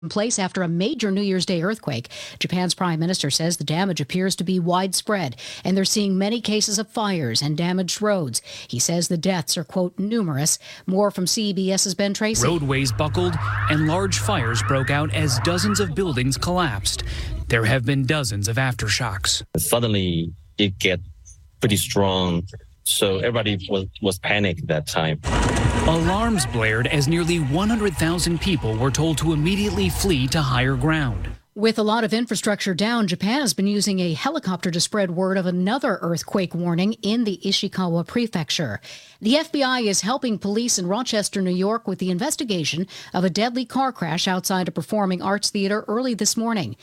in place after a major New Year's Day earthquake. Japan's prime minister says the damage appears to be widespread, and they're seeing many cases of fires and damaged roads. He says the deaths are, quote, numerous. More from CBS's Ben Tracy. Roadways buckled and large fires broke out as dozens of buildings collapsed. There have been dozens of aftershocks. Suddenly, it get pretty strong, so everybody was panicked that time. Alarms blared as nearly 100,000 people were told to immediately flee to higher ground. With a lot of infrastructure down, Japan has been using a helicopter to spread word of another earthquake warning in the Ishikawa prefecture. The FBI is helping police in Rochester, New York, with the investigation of a deadly car crash outside a performing arts theater early this morning.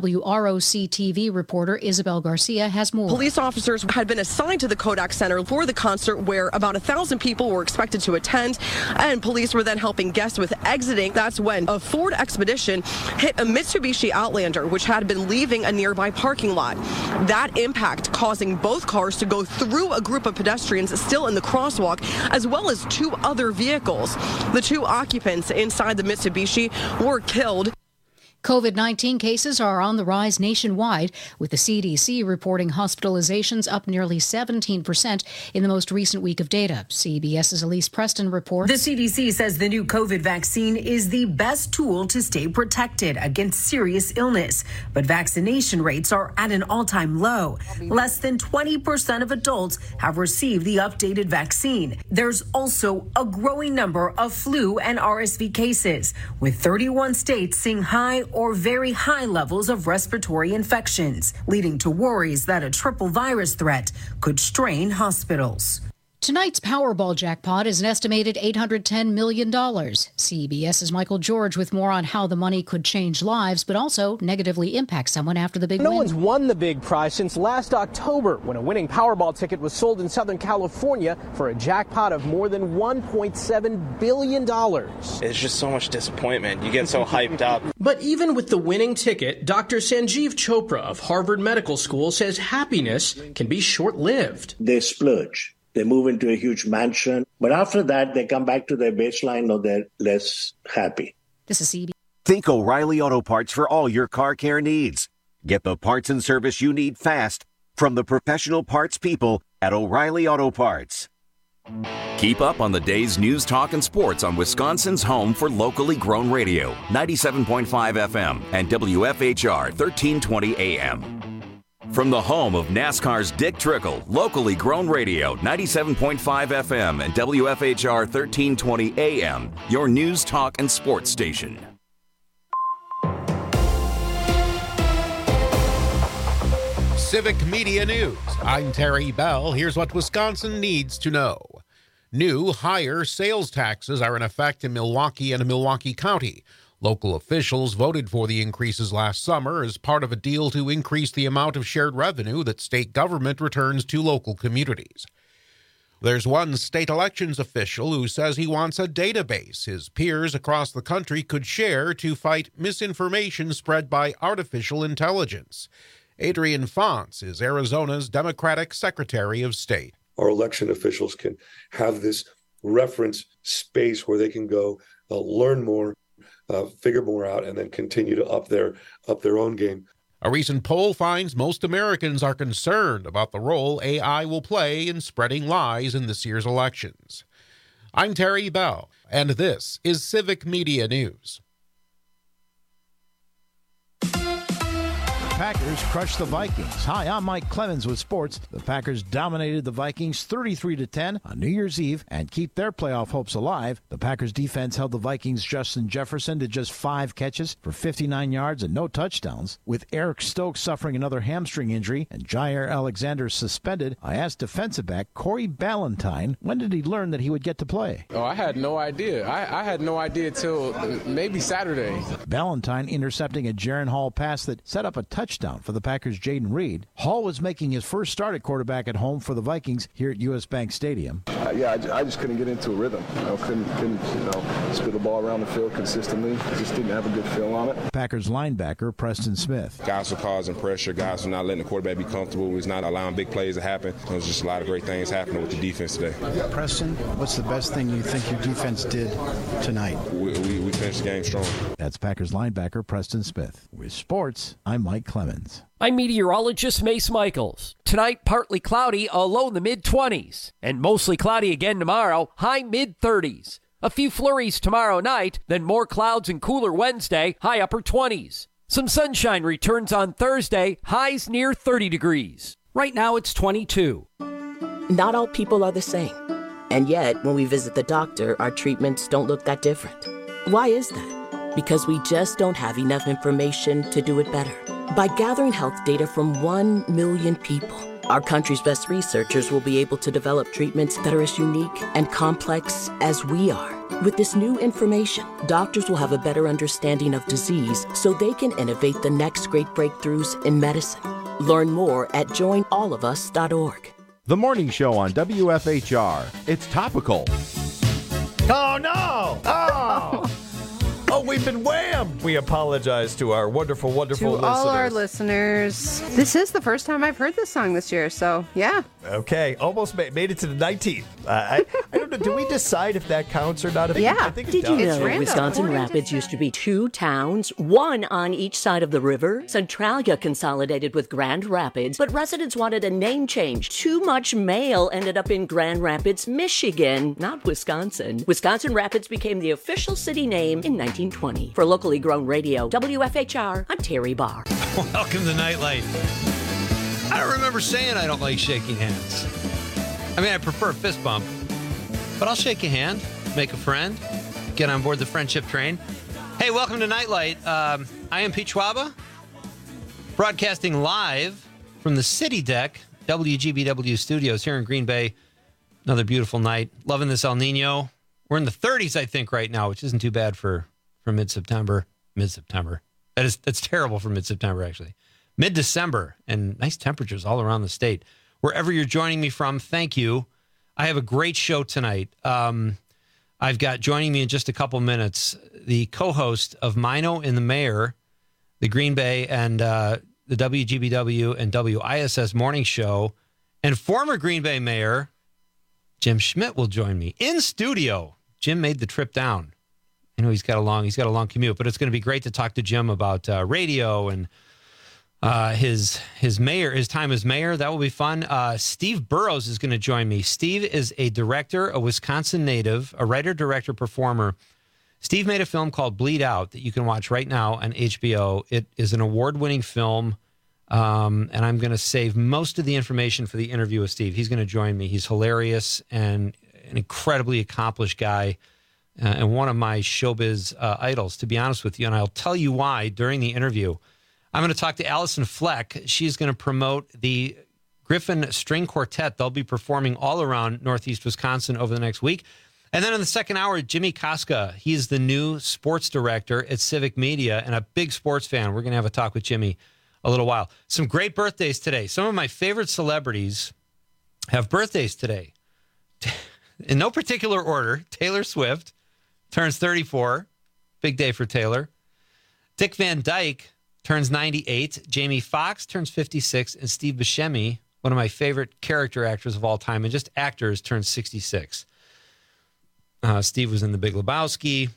WROC-TV reporter Isabel Garcia has more. Police officers had been assigned to the Kodak Center for the concert where about 1,000 people were expected to attend, and police were then helping guests with exiting. That's when a Ford Expedition hit a Mitsubishi Outlander, which had been leaving a nearby parking lot. That impact causing both cars to go through a group of pedestrians still in the crosswalk, as well as two other vehicles. The two occupants inside the Mitsubishi were killed. COVID-19 cases are on the rise nationwide, with the CDC reporting hospitalizations up nearly 17% in the most recent week of data. CBS's Elise Preston reports. The CDC says the new COVID vaccine is the best tool to stay protected against serious illness, but vaccination rates are at an all-time low. Less than 20% of adults have received the updated vaccine. There's also a growing number of flu and RSV cases, with 31 states seeing high or very high levels of respiratory infections, leading to worries that a triple virus threat could strain hospitals. Tonight's Powerball jackpot is an estimated $810 million. CBS's Michael George with more on how the money could change lives, but also negatively impact someone after the big win. No one's won the big prize since last October, when a winning Powerball ticket was sold in Southern California for a jackpot of more than $1.7 billion. It's just so much disappointment. You get so hyped up. But even with the winning ticket, Dr. Sanjeev Chopra of Harvard Medical School says happiness can be short-lived. They splurge. They move into a huge mansion, but after that, they come back to their baseline or they're less happy. This is CB. Think O'Reilly Auto Parts for all your car care needs. Get the parts and service you need fast from the professional parts people at O'Reilly Auto Parts. Keep up on the day's news, talk, and sports on Wisconsin's home for locally grown radio, 97.5 FM and WFHR 1320 AM. From the home of NASCAR's Dick Trickle, locally grown radio, 97.5 FM and WFHR 1320 AM, your news, talk, and sports station. Civic Media News. I'm Terry Bell. Here's what Wisconsin needs to know. New, higher sales taxes are in effect in Milwaukee and Milwaukee County. Local officials voted for the increases last summer as part of a deal to increase the amount of shared revenue that state government returns to local communities. There's one state elections official who says he wants a database his peers across the country could share to fight misinformation spread by artificial intelligence. Adrian Fonts is Arizona's Democratic Secretary of State. Our election officials can have this reference space where they can go learn more, figure more out, and then continue to up their own game. A recent poll finds most Americans are concerned about the role AI will play in spreading lies in this year's elections. I'm Terry Bell, and this is Civic Media News. Packers crushed the Vikings. Hi, I'm Mike Clemens with sports. The Packers dominated the Vikings 33-10 on New Year's Eve and keep their playoff hopes alive. The Packers defense held the Vikings' Justin Jefferson to just 5 catches for 59 yards and no touchdowns. With Eric Stokes suffering another hamstring injury and Jair Alexander suspended, I asked defensive back Corey Ballentine when did he learn that he would get to play. Oh, I had no idea. I had no idea till maybe Saturday. Ballentine intercepting a Jaron Hall pass that set up a touchdown for the Packers' Jaden Reed. Hall was making his first start at quarterback at home for the Vikings here at U.S. Bank Stadium. I just couldn't get into a rhythm. Couldn't spit the ball around the field consistently. Just didn't have a good feel on it. Packers linebacker Preston Smith. Guys were causing pressure. Guys were not letting the quarterback be comfortable. He's not allowing big plays to happen. There was just a lot of great things happening with the defense today. Preston, what's the best thing you think your defense did tonight? We finish the game strong. That's Packers linebacker Preston Smith. With sports, I'm Mike Clemens. I'm meteorologist Mace Michaels. Tonight, partly cloudy, a low in the mid-20s. And mostly cloudy again tomorrow, high mid-30s. A few flurries tomorrow night, then more clouds and cooler Wednesday, high upper 20s. Some sunshine returns on Thursday, highs near 30 degrees. Right now it's 22. Not all people are the same. And yet, when we visit the doctor, our treatments don't look that different. Why is that? Because we just don't have enough information to do it better. By gathering health data from 1 million people, our country's best researchers will be able to develop treatments that are as unique and complex as we are. With this new information, doctors will have a better understanding of disease so they can innovate the next great breakthroughs in medicine. Learn more at joinallofus.org. The Morning Show on WFHR. It's topical. Oh, no! Oh! Oh, we've been whammed! We apologize to our wonderful, wonderful listeners. To all our listeners. This is the first time I've heard this song this year, so yeah. Okay, almost made it to the 19th. I don't know, do we decide if that counts or not? Yeah. Did you know Wisconsin Rapids used to be 2 towns, 1 on each side of the river? Centralia consolidated with Grand Rapids, but residents wanted a name change. Too much mail ended up in Grand Rapids, Michigan, not Wisconsin. Wisconsin Rapids became the official city name in 1920. For locally grown radio, WFHR, I'm Terry Barr. Welcome to Nightlight. I don't remember saying I don't like shaking hands. I mean, I prefer a fist bump, but I'll shake a hand, make a friend, get on board the friendship train. Hey, welcome to Nightlight. I am Pete Schwaba, broadcasting live from the City Deck, WGBW Studios here in Green Bay. Another beautiful night. Loving this El Nino. We're in the 30s, I think, right now, which isn't too bad for mid-September. That's terrible for mid-September, actually. Mid-December, and nice temperatures all around the state. Wherever you're joining me from, thank you. I have a great show tonight. I've got joining me in just a couple minutes the co-host of Mino and the Mayor, the Green Bay and the WGBW and WISS morning show, and former Green Bay Mayor Jim Schmidt will join me in studio. Jim made the trip down. I know he's got a long commute, but it's going to be great to talk to Jim about radio and his time as mayor. That will be fun. Steve Burrows is going to join me. Steve is a director, a Wisconsin native, a writer, director, performer. Steve made a film called Bleed Out that you can watch right now on HBO. It is an award-winning film, and I'm going to save most of the information for the interview with Steve. He's going to join me. He's hilarious and an incredibly accomplished guy and one of my showbiz idols, to be honest with you, and I'll tell you why during the interview. I'm going to talk to Allison Fleck. She's going to promote the Griffin String Quartet. They'll be performing all around Northeast Wisconsin over the next week. And then in the second hour, Jimmy Koska. He's the new sports director at Civic Media and a big sports fan. We're going to have a talk with Jimmy a little while. Some great birthdays today. Some of my favorite celebrities have birthdays today. In no particular order, Taylor Swift turns 34. Big day for Taylor. Dick Van Dyke turns 98. Jamie Foxx turns 56. And Steve Buscemi, one of my favorite character actors of all time and just actors, turns 66. Steve was in The Big Lebowski.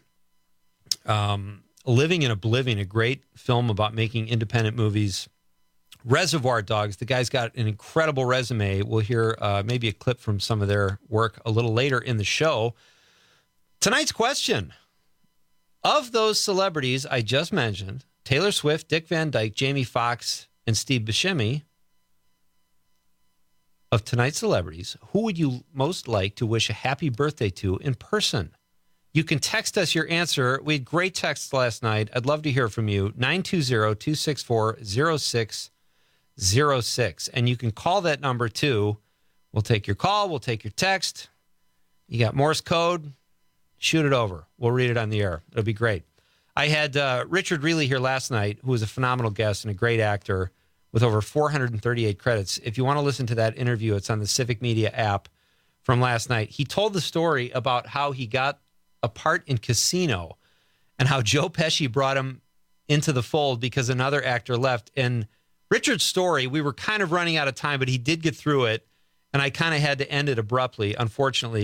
Living in Oblivion, a great film about making independent movies. Reservoir Dogs, the guy's got an incredible resume. We'll hear maybe a clip from some of their work a little later in the show. Tonight's question, of those celebrities I just mentioned, Taylor Swift, Dick Van Dyke, Jamie Foxx, and Steve Buscemi, of tonight's celebrities, who would you most like to wish a happy birthday to in person? You can text us your answer. We had great texts last night. I'd love to hear from you. 920-264-0606. And you can call that number too. We'll take your call. We'll take your text. You got Morse code. Shoot it over. We'll read it on the air. It'll be great. I had Richard Reilly here last night, who was a phenomenal guest and a great actor with over 438 credits. If you want to listen to that interview, it's on the Civic Media app from last night. He told the story about how he got a part in Casino and how Joe Pesci brought him into the fold because another actor left. And Richard's story, we were kind of running out of time, but he did get through it. And I kind of had to end it abruptly, unfortunately.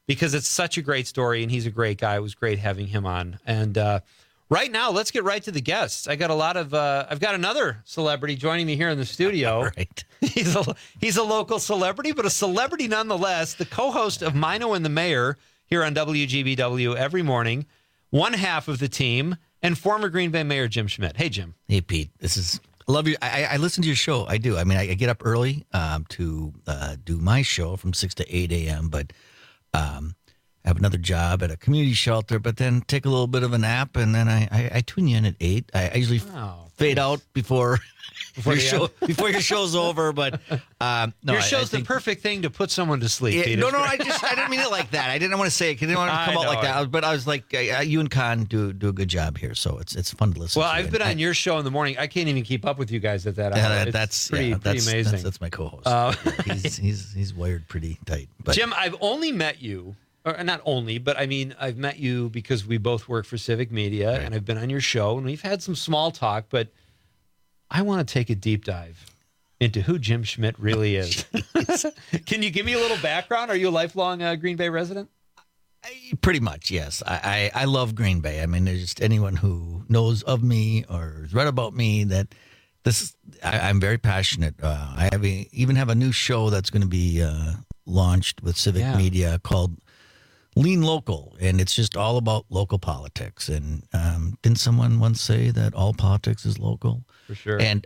because it's such a great story, and he's a great guy. It was great having him on. And right now, let's get right to the guests. I've got another celebrity joining me here in the studio. Right. He's a local celebrity, but a celebrity nonetheless. The co-host of Mino and the Mayor here on WGBW every morning, one half of the team, and former Green Bay Mayor Jim Schmidt. Hey, Jim. Hey, Pete. I love you. I listen to your show. I do. I mean, I get up early to do my show from 6 to 8 a.m., but I have another job at a community shelter, but then take a little bit of a nap, and then I tune you in at 8. I usually fade out before your show's over, but no, your show's the perfect thing to put someone to sleep. Yeah, no, I didn't mean it like that. I didn't want to say it. I didn't want it to come out like that. But I was like, you and Con do a good job here, so it's fun to listen. Well, to. I've been on your show in the morning. I can't even keep up with you guys at that hour. That's pretty amazing. That's my co-host. He's wired pretty tight. But Jim, I've only met you. Or not only, but I mean, I've met you because we both work for Civic Media, and I've been on your show, and we've had some small talk, but I want to take a deep dive into who Jim Schmidt really is. Can you give me a little background? Are you a lifelong Green Bay resident? Pretty much, yes. I love Green Bay. I mean, there's just anyone who knows of me or has read about me that I'm very passionate. I even have a new show that's going to be launched with Civic Media called Lean Local, and it's just all about local politics. And didn't someone once say that all politics is local? For sure. And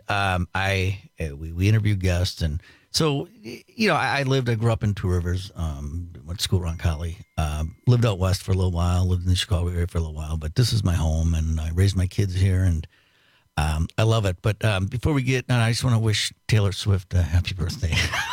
we interview guests, and so I grew up in Two Rivers, went to school around Roncalli, lived out west for a little while, lived in the Chicago area for a little while, but this is my home, and I raised my kids here, and I love it. But before we get, I just want to wish Taylor Swift a happy birthday.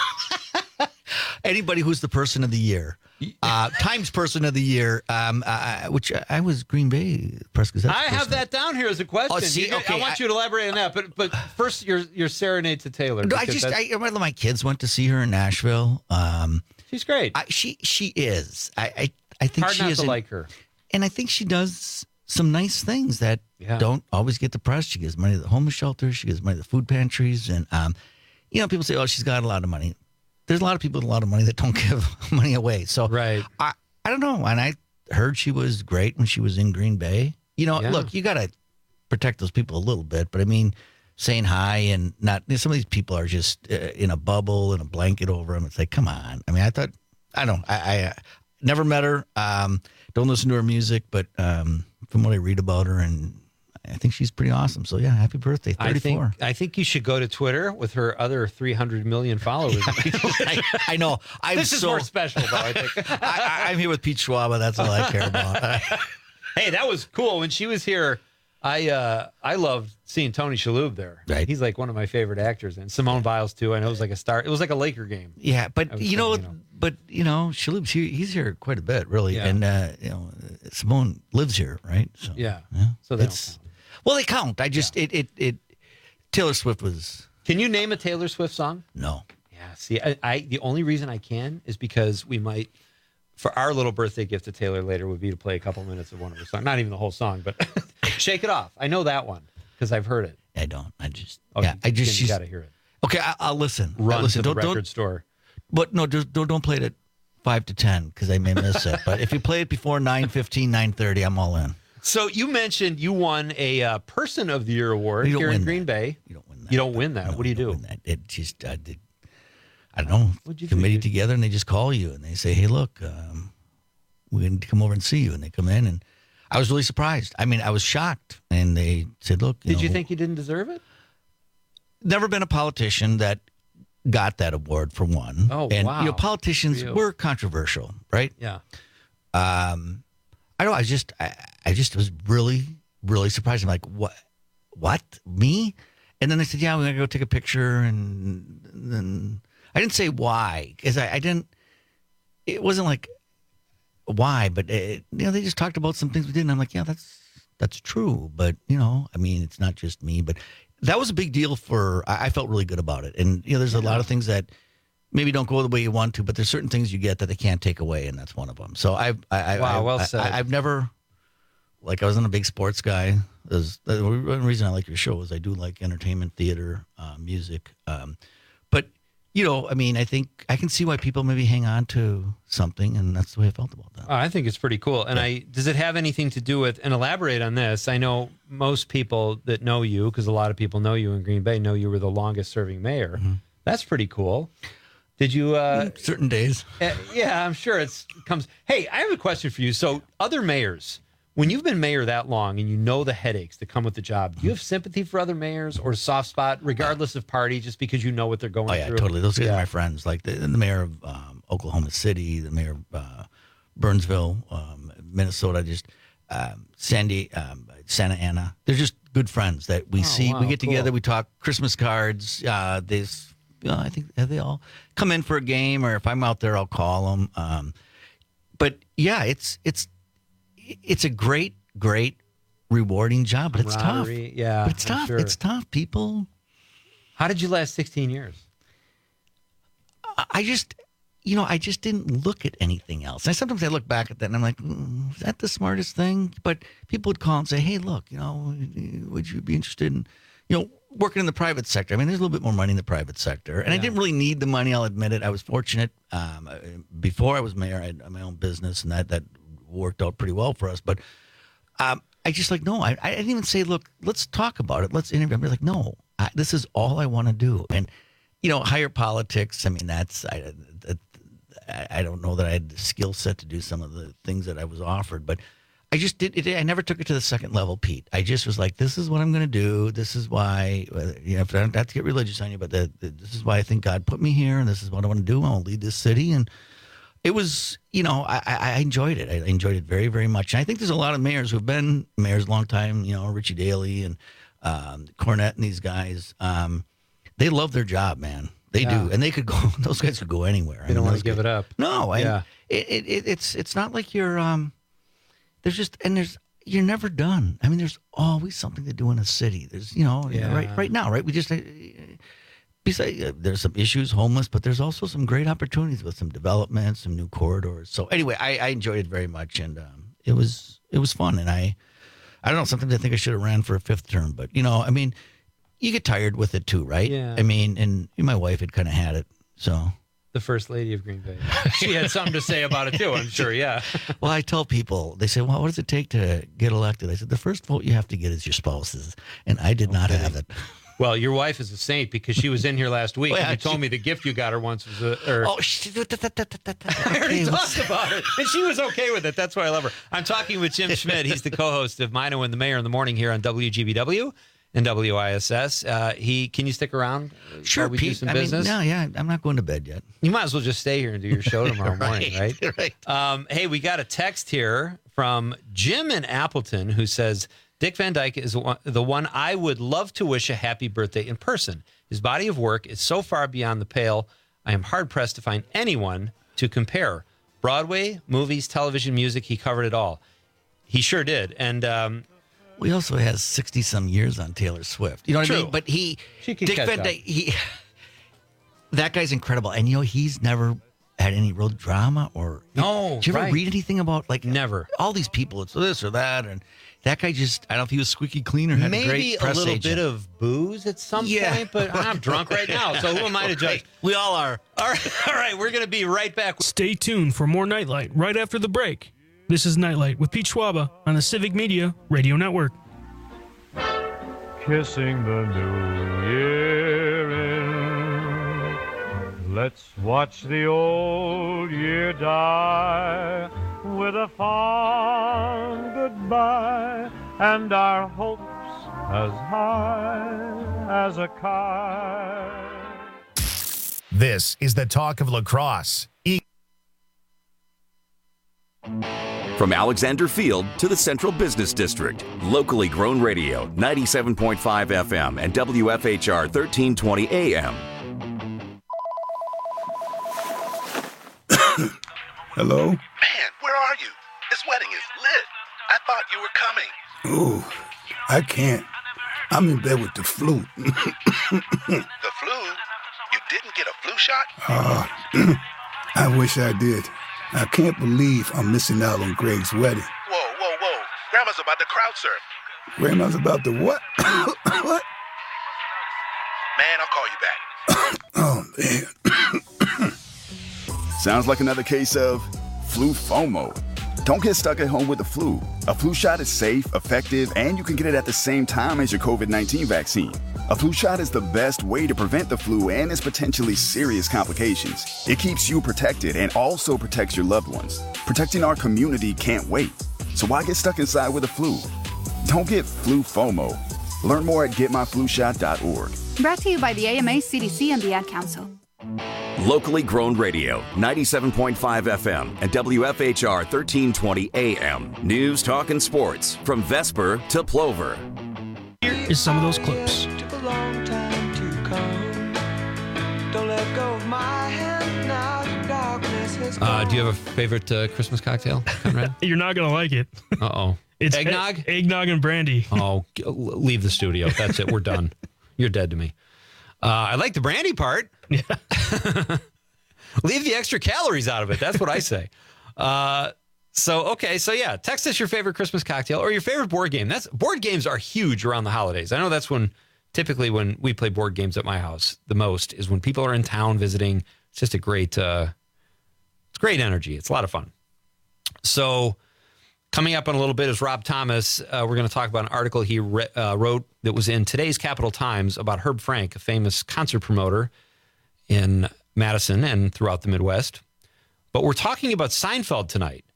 Anybody who's the person of the year, Times Person of the Year, which I was Green Bay Press Gazette. I have that down here as a question. Oh, see, okay, I want you to elaborate on that, but first your serenade to Taylor. No, my kids went to see her in Nashville. She's great. She is. I think hard she not is to like her, and I think she does some nice things that don't always get the press. She gives money to the homeless shelters. She gives money to the food pantries, and people say, "Oh, she's got a lot of money." There's a lot of people with a lot of money that don't give money away. So I don't know. And I heard she was great when she was in Green Bay. Look, you got to protect those people a little bit. But I mean, saying hi and not, some of these people are just in a bubble and a blanket over them. It's like, come on. I mean, I never met her. Don't listen to her music, but from what I read about her, and I think she's pretty awesome. So, yeah, happy birthday, 34. I think you should go to Twitter with her other 300 million followers. I know. This is more special, though, I think. I'm here with Pete Schwab. That's all I care about. Hey, that was cool. When she was here, I loved seeing Tony Shalhoub there. Right. He's like one of my favorite actors. And Simone Biles, too. I know it was like a star. It was like a Laker game. Yeah, but, Shalhoub's he's here quite a bit, really. Yeah. And, Simone lives here, right? So, yeah. So that's... Well, they count. I just Taylor Swift was. Can you name a Taylor Swift song? No. Yeah. See, the only reason I can is because we might, for our little birthday gift to Taylor later, would be to play a couple minutes of one of her songs. Not even the whole song, but "Shake It Off." I know that one because I've heard it. I don't. You got to hear it. Okay, I'll listen. Run to the record store. But no, don't play it at 5 to 10 because I may miss it. But if you play it before 9:15, 9:30, I'm all in. So you mentioned you won a Person of the Year award here in Green Bay. You don't win that. You don't win that. No, what do you do? It just I don't know. Committee together, and they just call you and they say, "Hey, look, we're going to come over and see you." And they come in, and I was really surprised. I mean, I was shocked. And they said, "Look, did you think you didn't deserve it?" Never been a politician that got that award, for one. Oh, and, wow. Politicians were controversial, right? Yeah. I don't know. I just was really, really surprised. I'm like, what? Me? And then they said, yeah, we're going to go take a picture. And then I didn't say why, because I didn't, it wasn't like why, but they just talked about some things we did. And I'm like, yeah, that's true. But, I mean, it's not just me, but that was a big deal I felt really good about it. And, there's a lot of things that maybe don't go the way you want to, but there's certain things you get that they can't take away, and that's one of them. So well said. I've never, I wasn't a big sports guy. The reason I like your show is I do like entertainment, theater, music. But I mean, I think I can see why people maybe hang on to something, and that's the way I felt about that. I think it's pretty cool. And does it have anything to do with, and elaborate on this, I know most people that know you, because a lot of people know you in Green Bay, know you were the longest serving mayor. Mm-hmm. That's pretty cool. Did you... certain days. Yeah, I'm sure it comes... Hey, I have a question for you. So other mayors, when you've been mayor that long and you know the headaches that come with the job, do you have sympathy for other mayors or a soft spot, regardless of party, just because you know what they're going through? Oh, yeah, totally. Those guys are my friends. Like the mayor of Oklahoma City, the mayor of Burnsville, Minnesota, Santa Ana. They're just good friends that we see. Wow, we get together, we talk Christmas cards. I think they all come in for a game, or if I'm out there, I'll call them. But yeah, it's a great, rewarding job, but it's tough. Yeah, but it's tough. Sure. It's tough. People. How did you last 16 years? I just didn't look at anything else. And sometimes I look back at that and I'm like, is that the smartest thing? But people would call and say, hey, look, would you be interested in, working in the private sector? I mean, there's a little bit more money in the private sector. And I didn't really need the money, I'll admit it. I was fortunate. Before I was mayor, I had my own business, and that worked out pretty well for us. But I just I didn't even say, look, let's talk about it. Let's interview. I'm like, no, this is all I want to do. And, higher politics, I mean, I don't know that I had the skill set to do some of the things that I was offered, but I just did it. I never took it to the second level, Pete. I just was like, this is what I'm going to do. This is why, if I don't have to get religious on you, but this is why I think God put me here, and this is what I want to do. I want to lead this city. And it was, I enjoyed it. I enjoyed it very, very much. And I think there's a lot of mayors who've been mayors a long time, Richie Daley and Cornette and these guys. They love their job, man. They do, and they could go. Those guys could go anywhere. They don't want to give it up. No, it's not like you're. You're never done. I mean, there's always something to do in a city. There's, right now, right? We just besides there's some issues, homeless, but there's also some great opportunities with some development, some new corridors. So anyway, I enjoyed it very much, and it was fun. And I don't know. Sometimes I think I should have ran for a fifth term, but I mean. You get tired with it too, right? Yeah. I mean, and my wife had had it, so. The first lady of Green Bay. She had something to say about it too, I'm sure, yeah. Well, I tell people, they say, well, what does it take to get elected? I said, the first vote you have to get is your spouse's, and I did not have it. Well, your wife is a saint because she was in here last week and you told me the gift you got her once was I already talked about it, and she was okay with it. That's why I love her. I'm talking with Jim Schmidt. He's the co-host of Mino and the Mayor in the Morning here on WGBW. And WISS. Can you stick around? Sure, we Pete. do some business? I'm not going to bed yet. You might as well just stay here and do your show tomorrow morning, right? Right. Hey, we got a text here from Jim in Appleton who says, Dick Van Dyke is the one I would love to wish a happy birthday in person. His body of work is so far beyond the pale, I am hard-pressed to find anyone to compare. Broadway, movies, television, music, he covered it all. He sure did. And... he also has 60-some years on Taylor Swift. You know what I mean? But Dick Van Dyke, that guy's incredible. And, he's never had any real drama or... No, did you ever read anything about, Never. All these people, it's this or that, and that guy just... I don't know if he was squeaky clean or had a great press agent. Maybe a little bit of booze at some point, but I'm drunk right now, so who am I to judge? We all are. All right, we're going to be right back. Stay tuned for more Nightlight right after the break. This is Nightlight with Pete Schwaba on the Civic Media Radio Network. Kissing the new year in, let's watch the old year die with a fond goodbye and our hopes as high as a kite. This is the talk of lacrosse. From Alexander Field to the Central Business District, locally grown radio, 97.5 FM and WFHR 1320 AM. Hello? Man, where are you? This wedding is lit. I thought you were coming. Oh, I can't. I'm in bed with the flu. The flu? You didn't get a flu shot? I wish I did. I can't believe I'm missing out on Greg's wedding. Whoa. Grandma's about to crowd surf. Grandma's about to what? What? Man, I'll call you back. Oh, man. Sounds like another case of flu FOMO. Don't get stuck at home with the flu. A flu shot is safe, effective, and you can get it at the same time as your COVID-19 vaccine. A flu shot is the best way to prevent the flu and its potentially serious complications. It keeps you protected and also protects your loved ones. Protecting our community can't wait. So why get stuck inside with the flu? Don't get flu FOMO. Learn more at getmyflushot.org. Brought to you by the AMA, CDC, and the Ad Council. Locally grown radio, 97.5 FM and WFHR 1320 AM. News, talk, and sports from Vesper to Plover. Here is some of those clips. Do you have a favorite Christmas cocktail, Conrad? You're not going to like it. Uh-oh. It's eggnog? Eggnog and brandy. Oh, leave the studio. That's it. We're done. You're dead to me. I like the brandy part. Yeah. Leave the extra calories out of it. That's what I say. So yeah. Text us your favorite Christmas cocktail or your favorite board game. Board games are huge around the holidays. I know that's typically when we play board games at my house the most is when people are in town visiting. It's just a great, it's great energy. It's a lot of fun. So coming up in a little bit is Rob Thomas. We're going to talk about an article he wrote that was in today's Capital Times about Herb Frank, a famous concert promoter in Madison and throughout the Midwest. But we're talking about Seinfeld tonight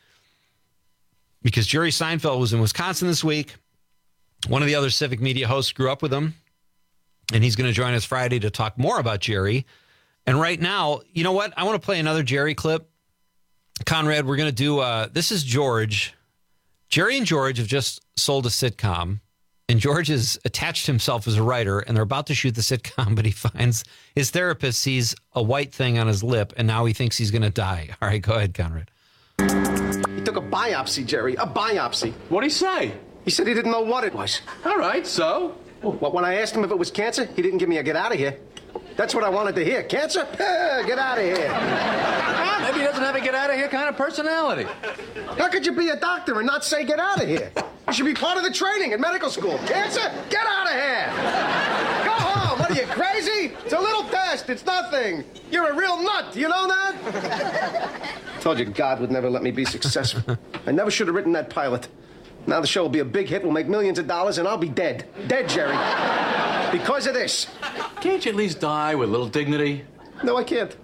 because Jerry Seinfeld was in Wisconsin this week. One of the other Civic Media hosts grew up with him, and he's going to join us Friday to talk more about Jerry. And right now, you know what? I want to play another Jerry clip. Conrad, we're going to do, this is George. Jerry and George have just sold a sitcom, and George has attached himself as a writer, and they're about to shoot the sitcom, but he finds his therapist sees a white thing on his lip, and now he thinks he's going to die. All right, go ahead, Conrad. He took a biopsy, Jerry, a biopsy. What'd he say? He said he didn't know what it was. All right, so? Well, when I asked him if it was cancer, he didn't give me a get out of here. That's what I wanted to hear. Cancer? Get out of here. Maybe he doesn't have a get out of here kind of personality. How could you be a doctor and not say get out of here? You should be part of the training in medical school. Cancer? Get out of here. Go home. What are you, crazy? It's a little test. It's nothing. You're a real nut. You know that? Told you God would never let me be successful. I never should have written that pilot. Now the show will be a big hit. We'll make millions of dollars, and I'll be dead. Dead, Jerry. Because of this. Can't you at least die with a little dignity? No, I can't.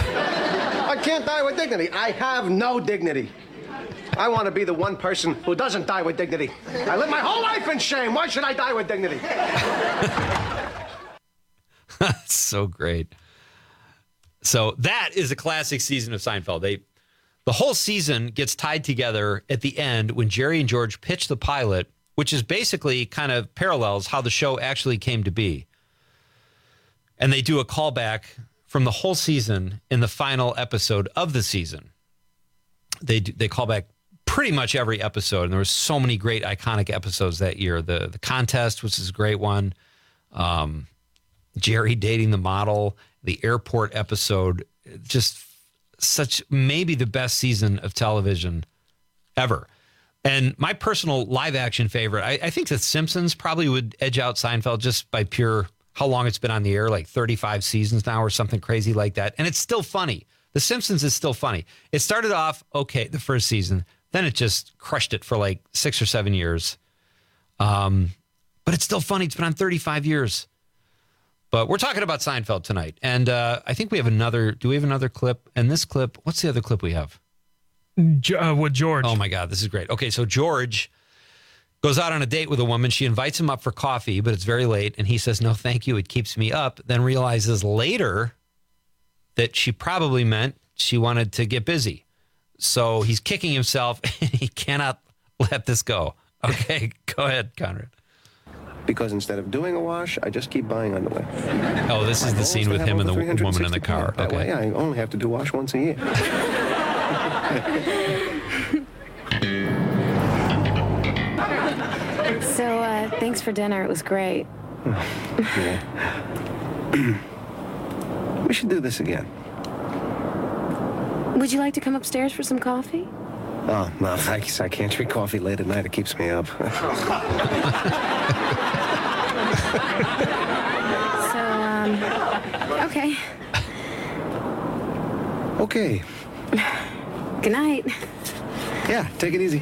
I can't die with dignity. I have no dignity. I want to be the one person who doesn't die with dignity. I live my whole life in shame. Why should I die with dignity? That's so great. So that is a classic season of Seinfeld. The whole season gets tied together at the end when Jerry and George pitch the pilot, which is basically kind of parallels how the show actually came to be. And they do a callback from the whole season in the final episode of the season. They call back pretty much every episode, and there were so many great iconic episodes that year. The contest, which is a great one. Jerry dating the model, the airport episode, just such maybe the best season of television ever. And my personal live action favorite, I think The Simpsons probably would edge out Seinfeld just by pure how long it's been on the air, like 35 seasons now or something crazy like that. And it's still funny. The Simpsons is still funny. It started off okay the first season, then it just crushed it for like 6 or 7 years. But it's still funny. It's been on 35 years. But we're talking about Seinfeld tonight. And I think we have another, do we have another clip? And this clip, what's the other clip we have? With George. Oh my God, this is great. Okay, so George goes out on a date with a woman. She invites him up for coffee, but it's very late. And he says, no, thank you. It keeps me up. Then realizes later that she probably meant she wanted to get busy. So he's kicking himself and he cannot let this go. Okay, go ahead, Conrad. Because instead of doing a wash, I just keep buying underwear. Oh, this is the scene with him and the woman in the car. That way, I only have to do wash once a year. So, thanks for dinner. It was great. Yeah. We should do this again. Would you like to come upstairs for some coffee? Oh, no, thanks. I can't drink coffee late at night. It keeps me up. So, okay. Okay. Good night. Yeah, take it easy.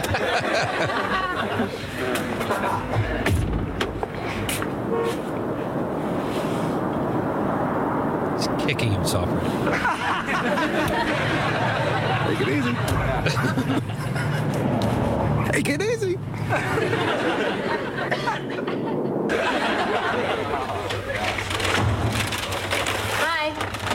He's kicking himself. Take it easy. Take it easy. Hi.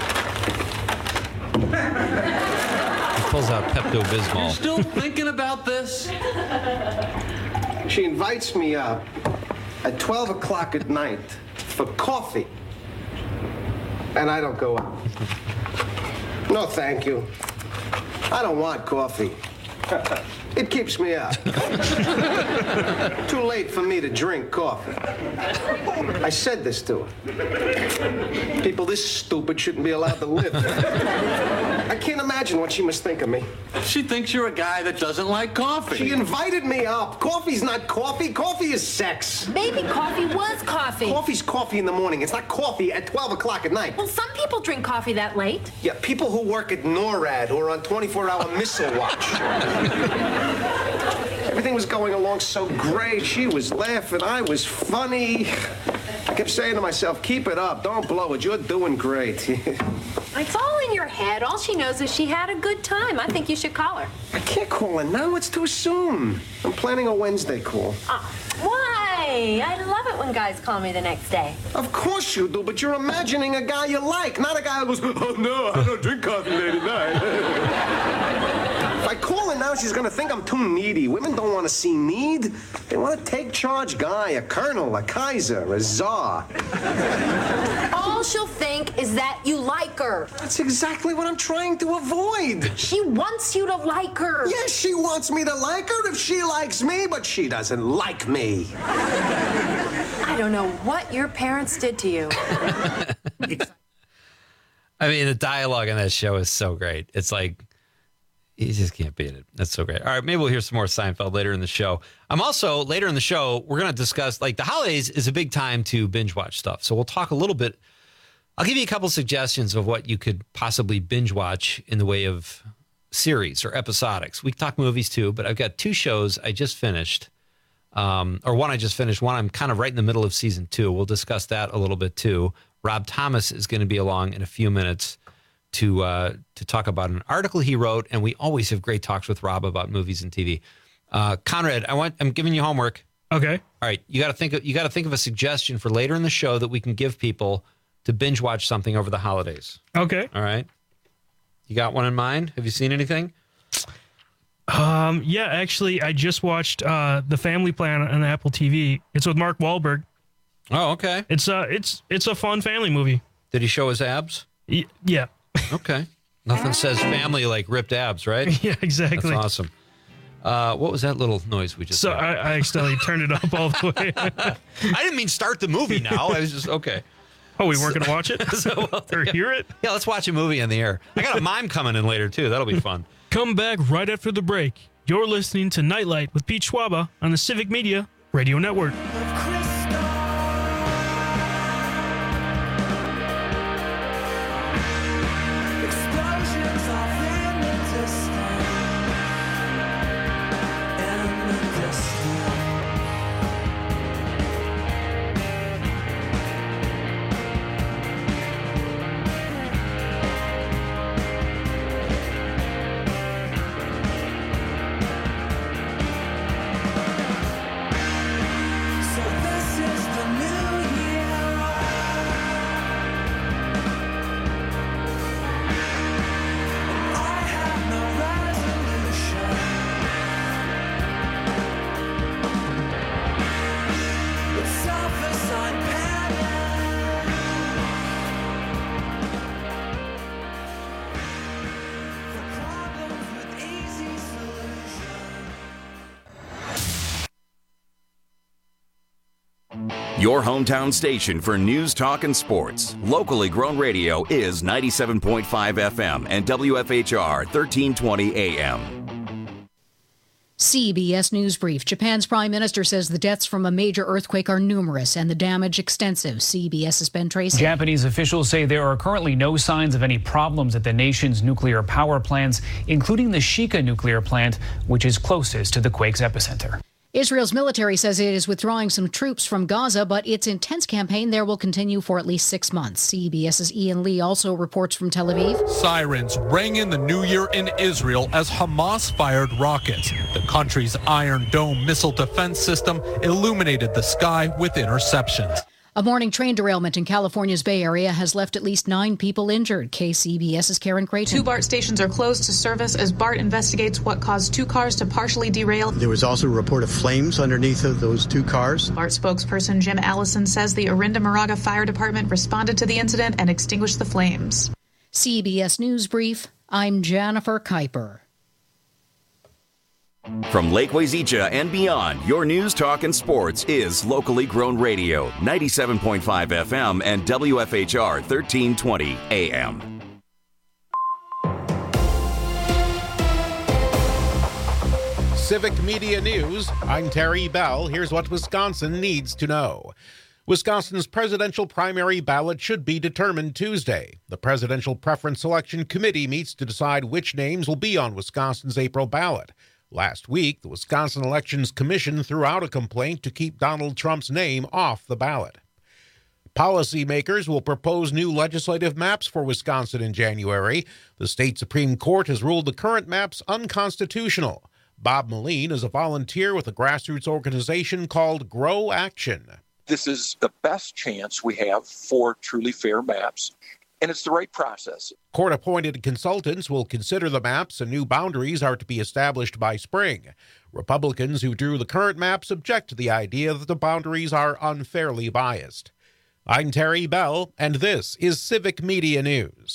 He pulls out Pepto-Bismol. You're still thinking about this? She invites me up at 12 o'clock at night for coffee. And I don't go out. No, thank you. I don't want coffee. It keeps me up. Too late for me to drink coffee. I said this to her. People this stupid shouldn't be allowed to live. I can't imagine what she must think of me. She thinks you're a guy that doesn't like coffee. She invited me up. Coffee's not coffee. Coffee is sex. Maybe coffee was coffee. Coffee's coffee in the morning. It's not coffee at 12 o'clock at night. Well, some people drink coffee that late. Yeah, people who work at NORAD who are on 24-hour missile watch. Everything was going along so great. She was laughing. I was funny. I kept saying to myself, keep it up. Don't blow it. You're doing great. It's all in your head. All she knows is she had a good time. I think you should call her. I can't call her now. It's too soon. I'm planning a Wednesday call. Why? I love it when guys call me the next day. Of course you do, but you're imagining a guy you like, not a guy who goes, oh, no, I don't drink coffee late at night. If I call her now, she's going to think I'm too needy. Women don't want to see need. They want to take charge guy, a colonel, a Kaiser, a czar. All she'll think is that you like her. That's exactly what I'm trying to avoid. She wants you to like her. Yes, she wants me to like her if she likes me, but she doesn't like me. I don't know what your parents did to you. I mean, the dialogue on that show is so great. It's like, you just can't beat it. That's so great. All right, maybe we'll hear some more Seinfeld later in the show. Later in the show, we're going to discuss, like, the holidays is a big time to binge watch stuff. So we'll talk a little bit. I'll give you a couple suggestions of what you could possibly binge watch in the way of series or episodics. We can talk movies too, but I've got two shows I just finished. One I just finished. One I'm kind of right in the middle of season 2. We'll discuss that a little bit too. Rob Thomas is going to be along in a few minutes to talk about an article he wrote, and we always have great talks with Rob about movies and TV. Conrad, I'm giving you homework. Okay. All right, you got to think of a suggestion for later in the show that we can give people to binge watch something over the holidays. Okay. All right. You got one in mind? Have you seen anything? Yeah, actually, I just watched The Family Plan on Apple TV. It's with Mark Wahlberg. Oh, okay. It's a fun family movie. Did he show his abs? Yeah. Okay. Nothing says family like ripped abs, right? Yeah, exactly. That's awesome. What was that little noise we just heard? I accidentally turned it up all the way. I didn't mean start the movie now. I was just, okay. Oh, we weren't going to watch it? Or hear it? Yeah, let's watch a movie on the air. I got a mime coming in later, too. That'll be fun. Come back right after the break. You're listening to Nightlight with Pete Schwaba on the Civic Media Radio Network. Your hometown station for news, talk, and sports. Locally grown radio is 97.5 FM and WFHR 1320 AM. CBS News Brief. Japan's prime minister says the deaths from a major earthquake are numerous and the damage extensive. CBS's Ben Tracy. Japanese officials say there are currently no signs of any problems at the nation's nuclear power plants, including the Shika nuclear plant, which is closest to the quake's epicenter. Israel's military says it is withdrawing some troops from Gaza, but its intense campaign there will continue for at least 6 months. CBS's Ian Lee also reports from Tel Aviv. Sirens rang in the new year in Israel as Hamas fired rockets. The country's Iron Dome missile defense system illuminated the sky with interceptions. A morning train derailment in California's Bay Area has left at least 9 people injured. KCBS's Karen Creighton. 2 BART stations are closed to service as BART investigates what caused 2 cars to partially derail. There was also a report of flames underneath of those 2 cars. BART spokesperson Jim Allison says the Orinda Moraga Fire Department responded to the incident and extinguished the flames. CBS News Brief, I'm Jennifer Kuiper. From Lake Wazeecha and beyond, your news, talk, and sports is locally grown radio, 97.5 FM and WFHR 1320 AM. Civic Media News, I'm Terry Bell. Here's what Wisconsin needs to know. Wisconsin's presidential primary ballot should be determined Tuesday. The Presidential Preference Selection Committee meets to decide which names will be on Wisconsin's April ballot. Last week, the Wisconsin Elections Commission threw out a complaint to keep Donald Trump's name off the ballot. Policymakers will propose new legislative maps for Wisconsin in January. The state Supreme Court has ruled the current maps unconstitutional. Bob Moline is a volunteer with a grassroots organization called Grow Action. This is the best chance we have for truly fair maps, and it's the right process. Court-appointed consultants will consider the maps, and new boundaries are to be established by spring. Republicans who drew the current maps object to the idea that the boundaries are unfairly biased. I'm Terry Bell, and this is Civic Media News.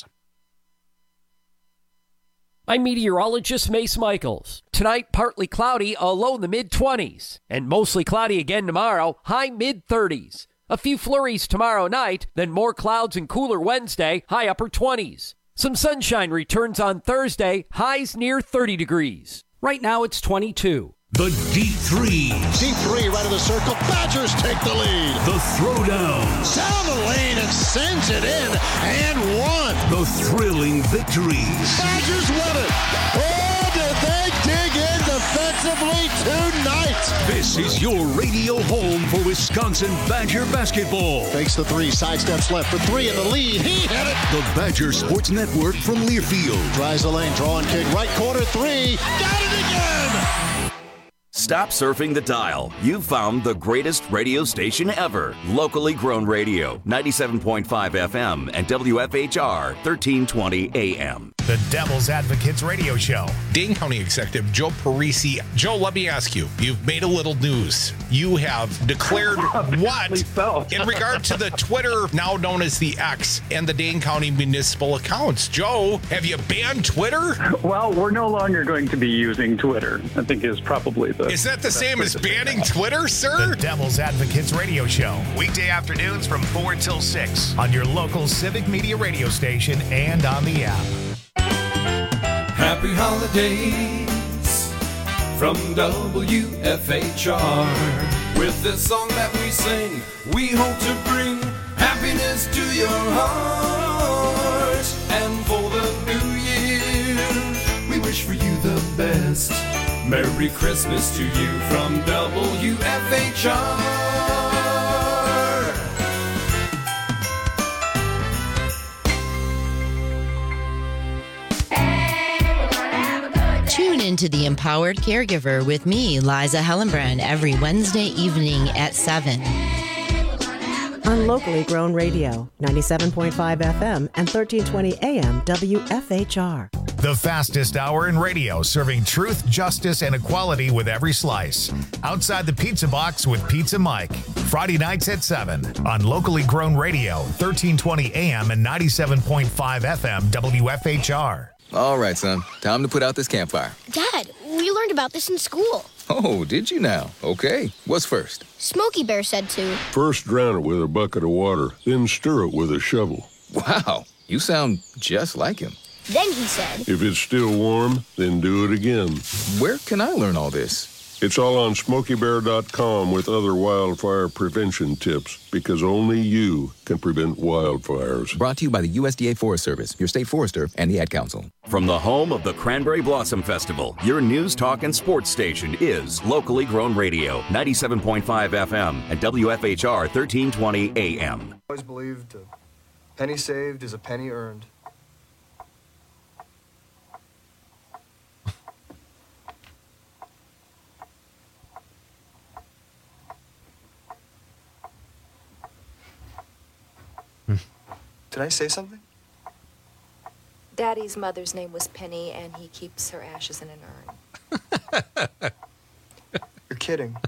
I'm meteorologist Mace Michaels. Tonight, partly cloudy, a low in the mid-20s. And mostly cloudy again tomorrow, high mid-30s. A few flurries tomorrow night, then more clouds and cooler Wednesday, high upper 20s. Some sunshine returns on Thursday, highs near 30 degrees. Right now it's 22. The Deep Threes. Deep three right of the circle. Badgers take the lead. The Throwdown. Down the lane and sends it in and one. The thrilling victories. Badgers win it. Oh, did they dig in defensively tonight? This is your radio home for Wisconsin Badger basketball. Fakes the three, sidesteps left for 3 in the lead. He hit it. The Badger Sports Network from Learfield. Drives the lane, drawing kick, right corner 3. Got it again. Stop surfing the dial. You've found the greatest radio station ever. Locally grown radio, 97.5 FM and WFHR 1320 AM. The Devil's Advocates Radio Show. Dane County Executive Joe Parisi. Joe, let me ask you, you've made a little news. You have declared what in regard to the Twitter, now known as the X, and the Dane County municipal accounts. Joe, have you banned Twitter? Well, we're no longer going to be using Twitter, I think is probably the... Is that the same as banning Twitter, sir? The Devil's Advocates Radio Show. Weekday afternoons from 4 till 6 on your local Civic Media radio station and on the app. Happy holidays from WFHR. With this song that we sing, we hope to bring happiness to your heart. And for the new year, we wish for you the best. Merry Christmas to you from WFHR. Tune into The Empowered Caregiver with me, Liza Hellenbrand, every Wednesday evening at 7. On locally grown radio, 97.5 FM and 1320 AM WFHR. The fastest hour in radio, serving truth, justice, and equality with every slice. Outside the Pizza Box with Pizza Mike. Friday nights at 7 on locally grown radio, 1320 AM and 97.5 FM WFHR. All right, son. Time to put out this campfire. Dad, we learned about this in school. Oh, did you now? Okay. What's first? Smokey Bear said to. First drown it with a bucket of water, then stir it with a shovel. Wow. You sound just like him. Then he said, If it's still warm, then do it again. Where can I learn all this? It's all on SmokeyBear.com with other wildfire prevention tips, because only you can prevent wildfires. Brought to you by the USDA Forest Service, your state forester, and the Ad Council. From the home of the Cranberry Blossom Festival, your news, talk, and sports station is Locally Grown Radio, 97.5 FM and WFHR 1320 AM. I always believed a penny saved is a penny earned. Did I say something? Daddy's mother's name was Penny, and he keeps her ashes in an urn. You're kidding.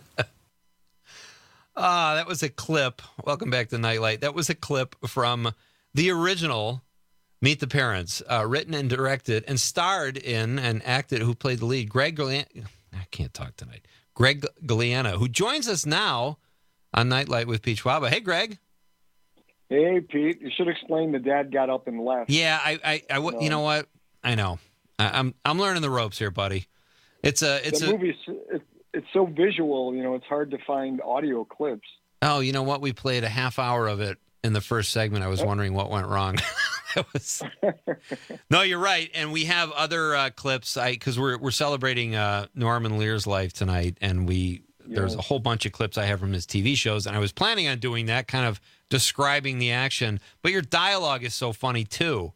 That was a clip. Welcome back to Nightlight. That was a clip from the original Meet the Parents, written and directed and starred in and acted, who played the lead, Greg Galliano. I can't talk tonight. Greg Galliano, who joins us now on Nightlight with Pete Schwaba. Hey, Greg. Hey, Pete, you should explain the dad got up and left. Yeah, you know what? I know. I'm learning the ropes here, buddy. The movie, it's so visual, it's hard to find audio clips. Oh, you know what? We played a half hour of it in the first segment. I was wondering what went wrong. No, you're right. And we have other clips because we're celebrating Norman Lear's life tonight, and there's a whole bunch of clips I have from his TV shows, and I was planning on doing that, kind of describing the action. But your dialogue is so funny, too.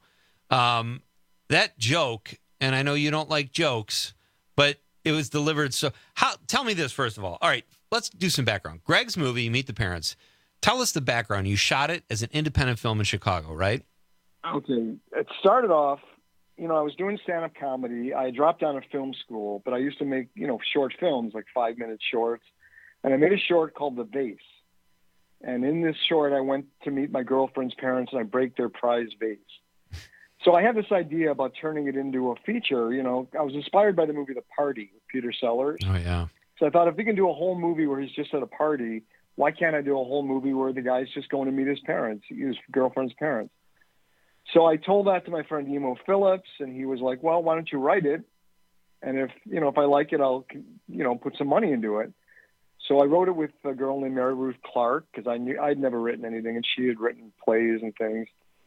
That joke, and I know you don't like jokes, but it was delivered so... Tell me this, first of all. All right, let's do some background. Greg's movie, Meet the Parents. Tell us the background. You shot it as an independent film in Chicago, right? Okay. It started off, I was doing stand-up comedy. I dropped out of film school, but I used to make, short films, like 5-minute shorts. And I made a short called The Vase. And in this short, I went to meet my girlfriend's parents, and I break their prize vase. So I had this idea about turning it into a feature. I was inspired by the movie The Party with Peter Sellers. Oh, yeah. So I thought, if we can do a whole movie where he's just at a party, why can't I do a whole movie where the guy's just going to meet his parents, his girlfriend's parents? So I told that to my friend Emo Phillips, and he was like, well, why don't you write it? And if I like it, I'll, put some money into it. So I wrote it with a girl named Mary Ruth Clark, because I'd never written anything, and she had written plays and things.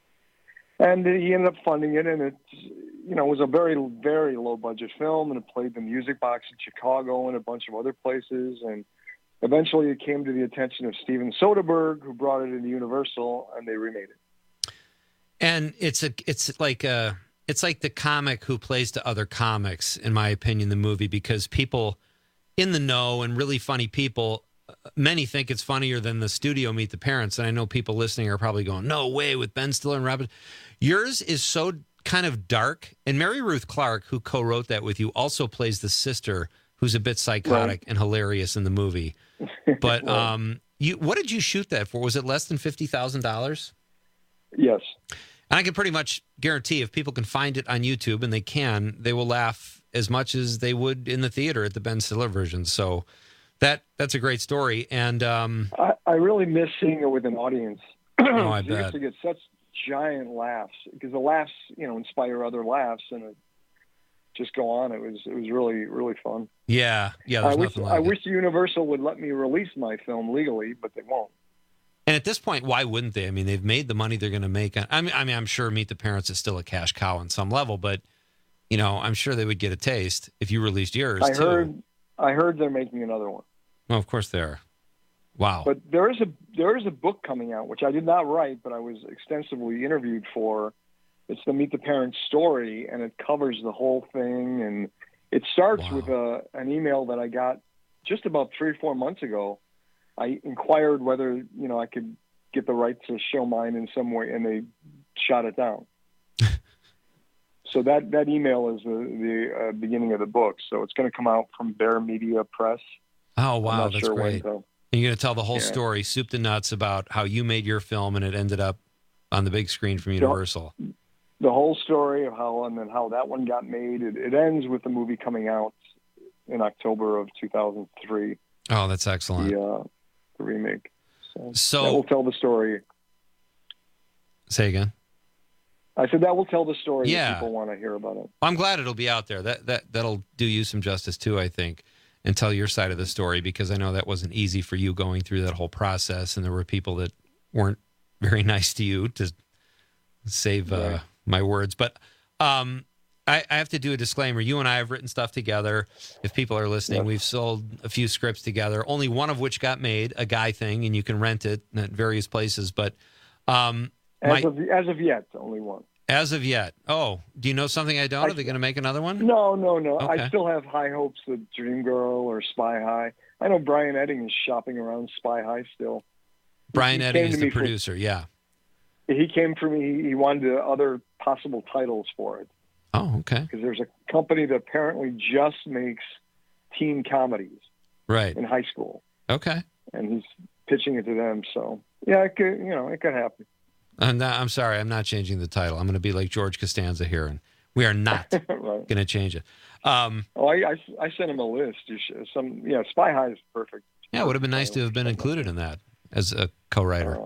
And he ended up funding it, and it was a very, very low-budget film, and it played the Music Box in Chicago and a bunch of other places. And eventually it came to the attention of Steven Soderbergh, who brought it into Universal, and they remade it. And it's like the comic who plays to other comics, in my opinion, the movie, because people in the know and really funny people, many think it's funnier than the studio Meet the Parents. And I know people listening are probably going, no way, with Ben Stiller and Robin. Yours is so kind of dark. And Mary Ruth Clark, who co-wrote that with you, also plays the sister, who's a bit psychotic and hilarious in the movie. But what did you shoot that for? Was it less than $50,000? Yes. And I can pretty much guarantee if people can find it on YouTube, and they will laugh as much as they would in the theater at the Ben Stiller version. So that's a great story. And I really miss seeing it with an audience. Oh, I You bet. used to get such giant laughs, because the laughs, inspire other laughs, and it just go on. It was really, really fun. Yeah. There's nothing like I it. wish Universal would let me release my film legally, but they won't. And at this point, why wouldn't they? I mean, they've made the money they're going to make. I'm sure Meet the Parents is still a cash cow on some level, but I'm sure they would get a taste if you released yours. I heard they're making another one. Well, of course they are. Wow. But there is a book coming out, which I did not write, but I was extensively interviewed for. It's the Meet the Parents story, and it covers the whole thing. And it starts with an email that I got just about 3 or 4 months ago. I inquired whether, I could get the right to show mine in some way, and they shot it down. So that email is the beginning of the book. So it's going to come out from Bear Media Press. Oh, wow. I'm not That's sure great. when, And you're going to tell the whole story, soup to nuts, about how you made your film and it ended up on the big screen from Universal. The whole story of how that one got made. It ends with the movie coming out in October of 2003. Oh, that's excellent. The remake. So So that will tell the story. Say again. I said that will tell the story Yeah. if people want to hear about it. I'm glad it'll be out there. That'll do you some justice too, I think, and tell your side of the story, because I know that wasn't easy for you going through that whole process, and there were people that weren't very nice to you, to save my words. But I have to do a disclaimer. You and I have written stuff together. If people are listening, we've sold a few scripts together, only one of which got made, a guy thing, and you can rent it at various places. But as of yet, only one. As of yet. Oh, do you know something I don't? Are they going to make another one? No. Okay. I still have high hopes that Dreamgirl or Spy High. I know Brian Edding is shopping around Spy High still. Brian Edding is the producer, yeah. He came for me. He wanted other possible titles for it. Oh, okay. Because there's a company that apparently just makes teen comedies in high school. Okay. And he's pitching it to them. So, yeah, it could happen. I'm sorry, I'm not changing the title. I'm going to be like George Costanza here, and we are not going to change it. I sent him a list. Spy High is perfect. Yeah, it would have been nice to have been included in that as a co-writer.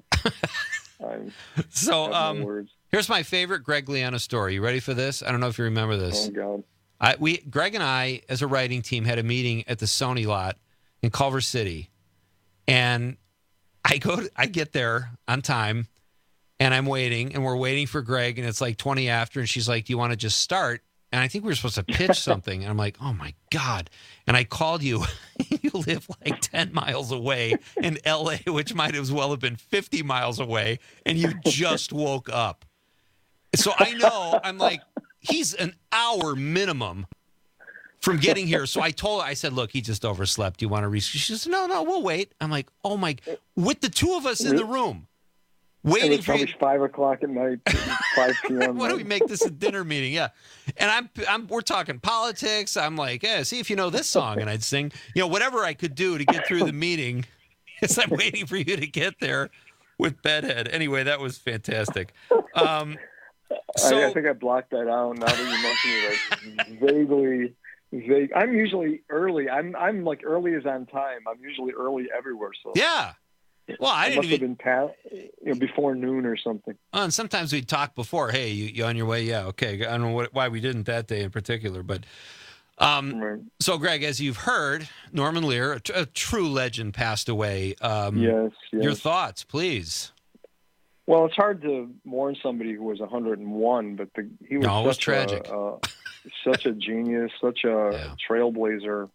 So, here's my favorite Greg Liana story. You ready for this? I don't know if you remember this. Oh, God. Greg and I, as a writing team, had a meeting at the Sony lot in Culver City, and I get there on time, and I'm waiting, and we're waiting for Greg, and it's like 20 after, and she's like, "Do you want to just start?" And I think we were supposed to pitch something, and I'm like, "Oh my God!" And I called you. You live like 10 miles away in L.A., which might as well have been 50 miles away, and you just woke up. So I know, I'm like, he's an hour minimum from getting here. So I told her, I said, "Look, he just overslept. Do you want to reschedule?" She said, no, we'll wait. I'm like, oh my, with the two of us in the room, waiting for you. It's probably 5 o'clock at night, 5 p.m. Why don't we make this a dinner meeting? Yeah. And we're talking politics. I'm like, see if you know this song. And I'd sing, whatever I could do to get through the meeting as I'm waiting for you to get there with Bedhead. Anyway, that was fantastic. I think I blocked that out now that you mention it. Like, vague. I'm usually early. I'm like early as on time. I'm usually early everywhere. So yeah. Well, I didn't have been past, before noon or something. And sometimes we'd talk before. Hey, you on your way? Yeah, okay. I don't know why we didn't that day in particular, but so Greg, as you've heard, Norman Lear, a true legend, passed away. Yes. Your thoughts, please. Well, it's hard to mourn somebody who was 101, but he was tragic. Such a genius, such a trailblazer.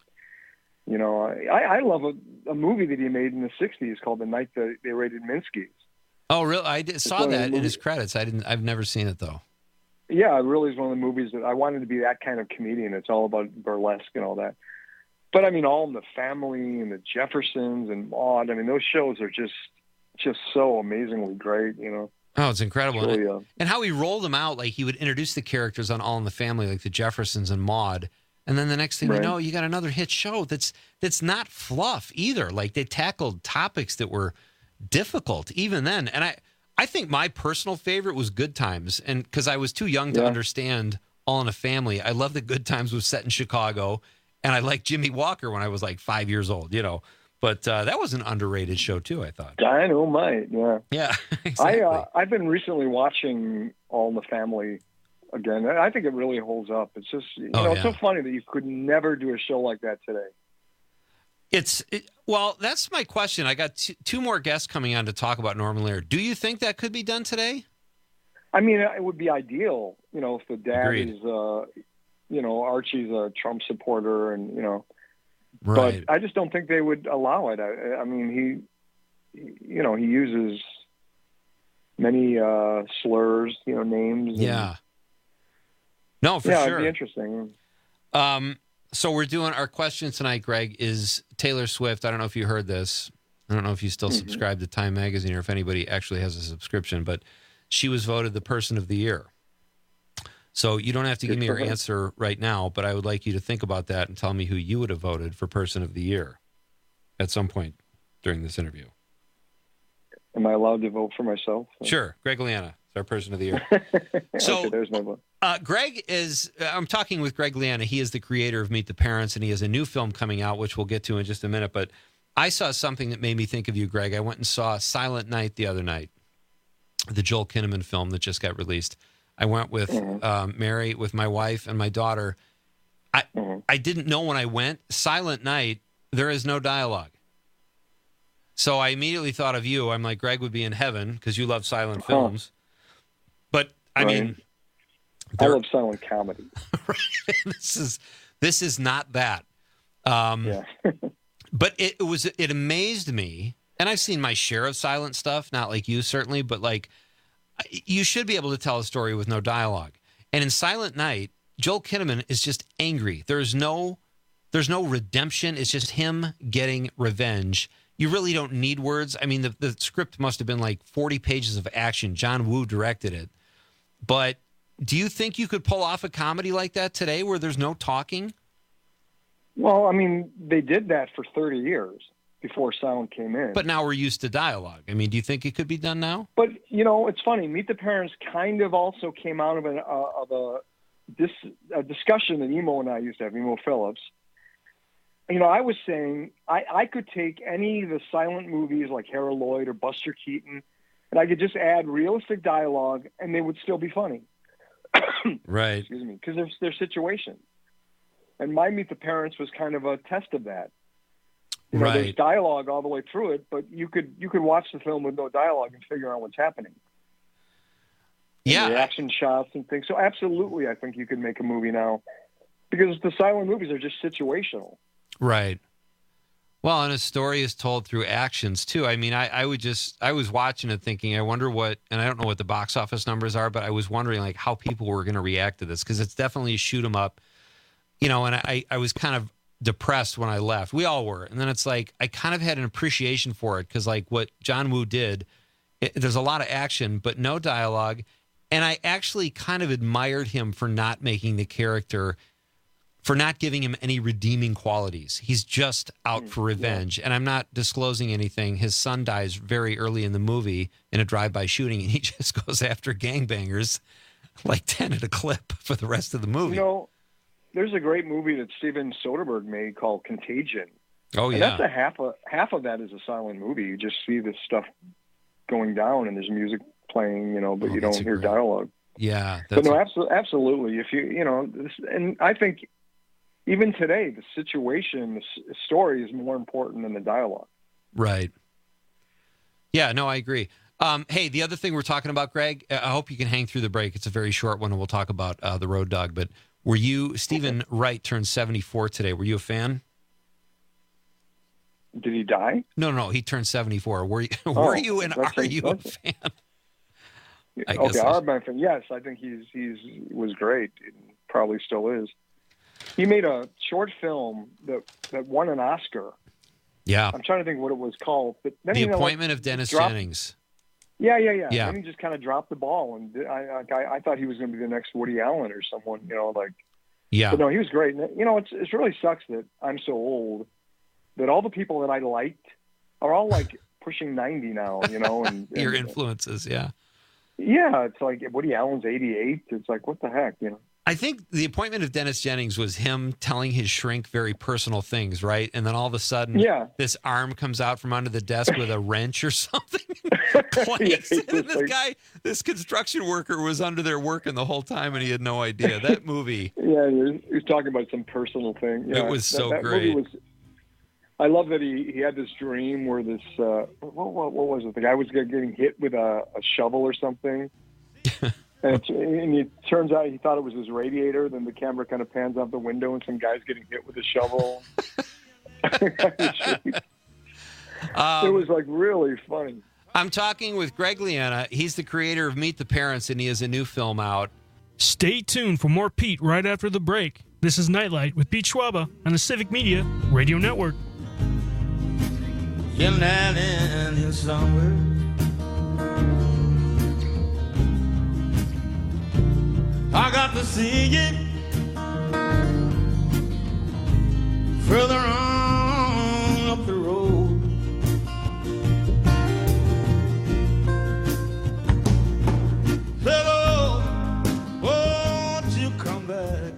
I love a movie that he made in the 60s called The Night That They Raided Minsky's. Oh, really? I saw that in his credits. I've never seen it, though. Yeah, it really is one of the movies that I wanted to be that kind of comedian. It's all about burlesque and all that. But, I mean, All in the Family and the Jeffersons and Maude, I mean, those shows are just so amazingly great, Oh, it's incredible. It's really, and how he rolled them out, like he would introduce the characters on All in the Family, like the Jeffersons and Maude. And then the next thing you know, you got another hit show that's not fluff either. Like they tackled topics that were difficult even then. And I think my personal favorite was Good Times. And because I was too young to understand All in the Family, I love that Good Times was set in Chicago. And I liked Jimmy Walker when I was like 5 years old, But that was an underrated show too, I thought. Dynamite, yeah. Yeah, exactly. I've been recently watching All in the Family again. I think it really holds up. It's just, it's so funny that you could never do a show like that today. Well, that's my question. I got two more guests coming on to talk about Norman Lear. Do you think that could be done today? I mean, it would be ideal, if the dad Agreed. is, Archie's a Trump supporter and, Right. But I just don't think they would allow it. I mean, he uses many slurs, names. Yeah. No, for sure. It'd be interesting. So we're doing our question tonight, Greg, is Taylor Swift. I don't know if you heard this. I don't know if you still subscribe to Time Magazine or if anybody actually has a subscription, but she was voted the Person of the Year. So you don't have to give me your answer right now, but I would like you to think about that and tell me who you would have voted for Person of the Year at some point during this interview. Am I allowed to vote for myself? Sure. Greg Liana is our Person of the Year. So okay, there's my vote. Greg I'm talking with Greg Liana. He is the creator of Meet the Parents, and he has a new film coming out, which we'll get to in just a minute. But I saw something that made me think of you, Greg. I went and saw Silent Night the other night. the Joel Kinnaman film that just got released. I went with Mary, with my wife and my daughter. I didn't know when I went. Silent Night, there is no dialogue. So I immediately thought of you. I'm like, Greg would be in heaven because you love silent films. But I mean, I love silent comedy. This is not that. But it amazed me, and I've seen my share of silent stuff, not like you certainly, but like you should be able to tell a story with no dialogue. And in Silent Night, Joel Kinnaman is just angry. There's no redemption. It's just him getting revenge. You really don't need words. I mean, the script must have been like 40 pages of action. John Woo directed it. But do you think you could pull off a comedy like that today where there's no talking? Well, I mean, they did that for 30 years before sound came in. But now we're used to dialogue. I mean, do you think it could be done now? But, it's funny. Meet the Parents kind of also came out of a discussion that Emo and I used to have, Emo Phillips. I was saying I could take any of the silent movies like Harold Lloyd or Buster Keaton, and I could just add realistic dialogue, and they would still be funny. Right. Excuse me, because their situation. And my Meet the Parents was kind of a test of that. There's dialogue all the way through it, but you could watch the film with no dialogue and figure out what's happening. Yeah. And the action shots and things. So absolutely, I think you could make a movie now because the silent movies are just situational. Right. Well, and a story is told through actions too. I mean, I was watching it thinking, I wonder what, and I don't know what the box office numbers are, but I was wondering like how people were going to react to this because it's definitely a shoot 'em up, and I was kind of depressed when I left. We all were. And then it's like, I kind of had an appreciation for it because like what John Woo did, there's a lot of action, but no dialogue. And I actually kind of admired him for not making the character, for not giving him any redeeming qualities. He's just out for revenge. And I'm not disclosing anything. His son dies very early in the movie in a drive-by shooting, and he just goes after gangbangers like 10 at a clip for the rest of the movie. There's a great movie that Steven Soderbergh made called Contagion. Oh, yeah. And that's half of that is a silent movie. You just see this stuff going down, and there's music playing, but you don't hear dialogue. Yeah. But no, absolutely. If and I think even today, the situation, the story is more important than the dialogue. Right. Yeah, no, I agree. Hey, the other thing we're talking about, Greg, I hope you can hang through the break. It's a very short one, and we'll talk about the Road Dog. But Stephen Wright turned 74 today. Were you a fan? Did he die? No, he turned 74. Were you and are you a fan? Okay, I'm a fan. Yes, I think he was great. It probably still is. He made a short film that won an Oscar. Yeah. I'm trying to think what it was called. But then, The Appointment of Dennis Jennings. Yeah. And he just kind of dropped the ball, and I thought he was going to be the next Woody Allen or someone, Yeah. But no, he was great. And, it really sucks that I'm so old that all the people that I liked are all like pushing 90 now, and your influences, yeah. Yeah, it's like Woody Allen's 88. It's like, what the heck, I think The Appointment of Dennis Jennings was him telling his shrink very personal things, right? And then all of a sudden, this arm comes out from under the desk with a wrench or something. This construction worker was under there working the whole time, and he had no idea. That movie. Yeah, he was talking about some personal thing. Yeah, it was that Movie great. was, I love that he had this dream where this, what was it? The guy was getting hit with a shovel or something. And it turns out he thought it was his radiator. Then the camera kind of pans out the window, and some guy's getting hit with a shovel. It was like really funny. I'm talking with Greg Liana. He's the creator of Meet the Parents, and he has a new film out. Stay tuned for more Pete right after the break. This is Nightlight with Pete Schwaba on the Civic Media Radio Network. Jim Allen in somewhere. I got to see it further on up the road. Hello, won't you come back?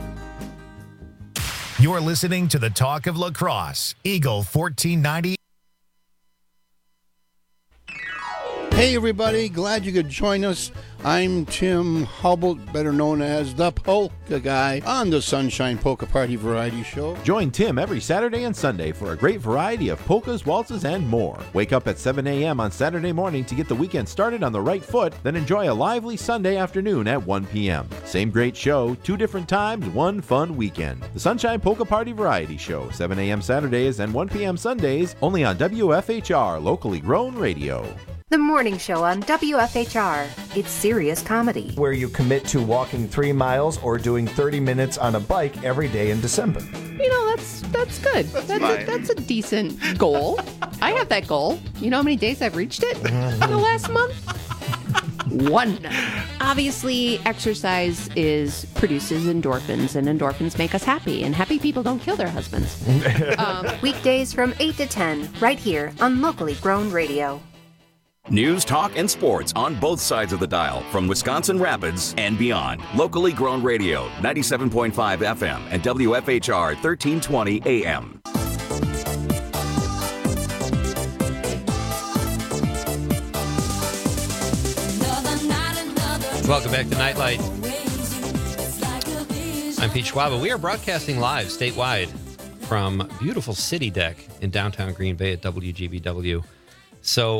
You're listening to the Talk of Lacrosse, Eagle 1490. Hey everybody, glad you could join us. I'm Tim Hubble, better known as the Polka Guy, on the Sunshine Polka Party Variety Show. Join Tim every Saturday and Sunday for a great variety of polkas, waltzes, and more. Wake up at 7 a.m. on Saturday morning to get the weekend started on the right foot, then enjoy a lively Sunday afternoon at 1 p.m. Same great show, 2 different times, one fun weekend. The Sunshine Polka Party Variety Show, 7 a.m. Saturdays and 1 p.m. Sundays, only on WFHR, locally grown radio. The morning show on WFHR. It's serious comedy. Where you commit to walking 3 miles or doing 30 minutes on a bike every day in December. You know, that's good. That's a decent goal. I have that goal. You know how many days I've reached it in the last month? 1. Obviously, exercise produces endorphins, and endorphins make us happy, and happy people don't kill their husbands. Weekdays from 8 to 10, right here on Locally Grown Radio. News, talk, and sports on both sides of the dial from Wisconsin Rapids and beyond. Locally grown radio, 97.5 FM and WFHR 1320 AM. Welcome back to Nightlight. I'm Pete Schwaba. We are broadcasting live statewide from beautiful City Deck in downtown Green Bay at WGBW. So,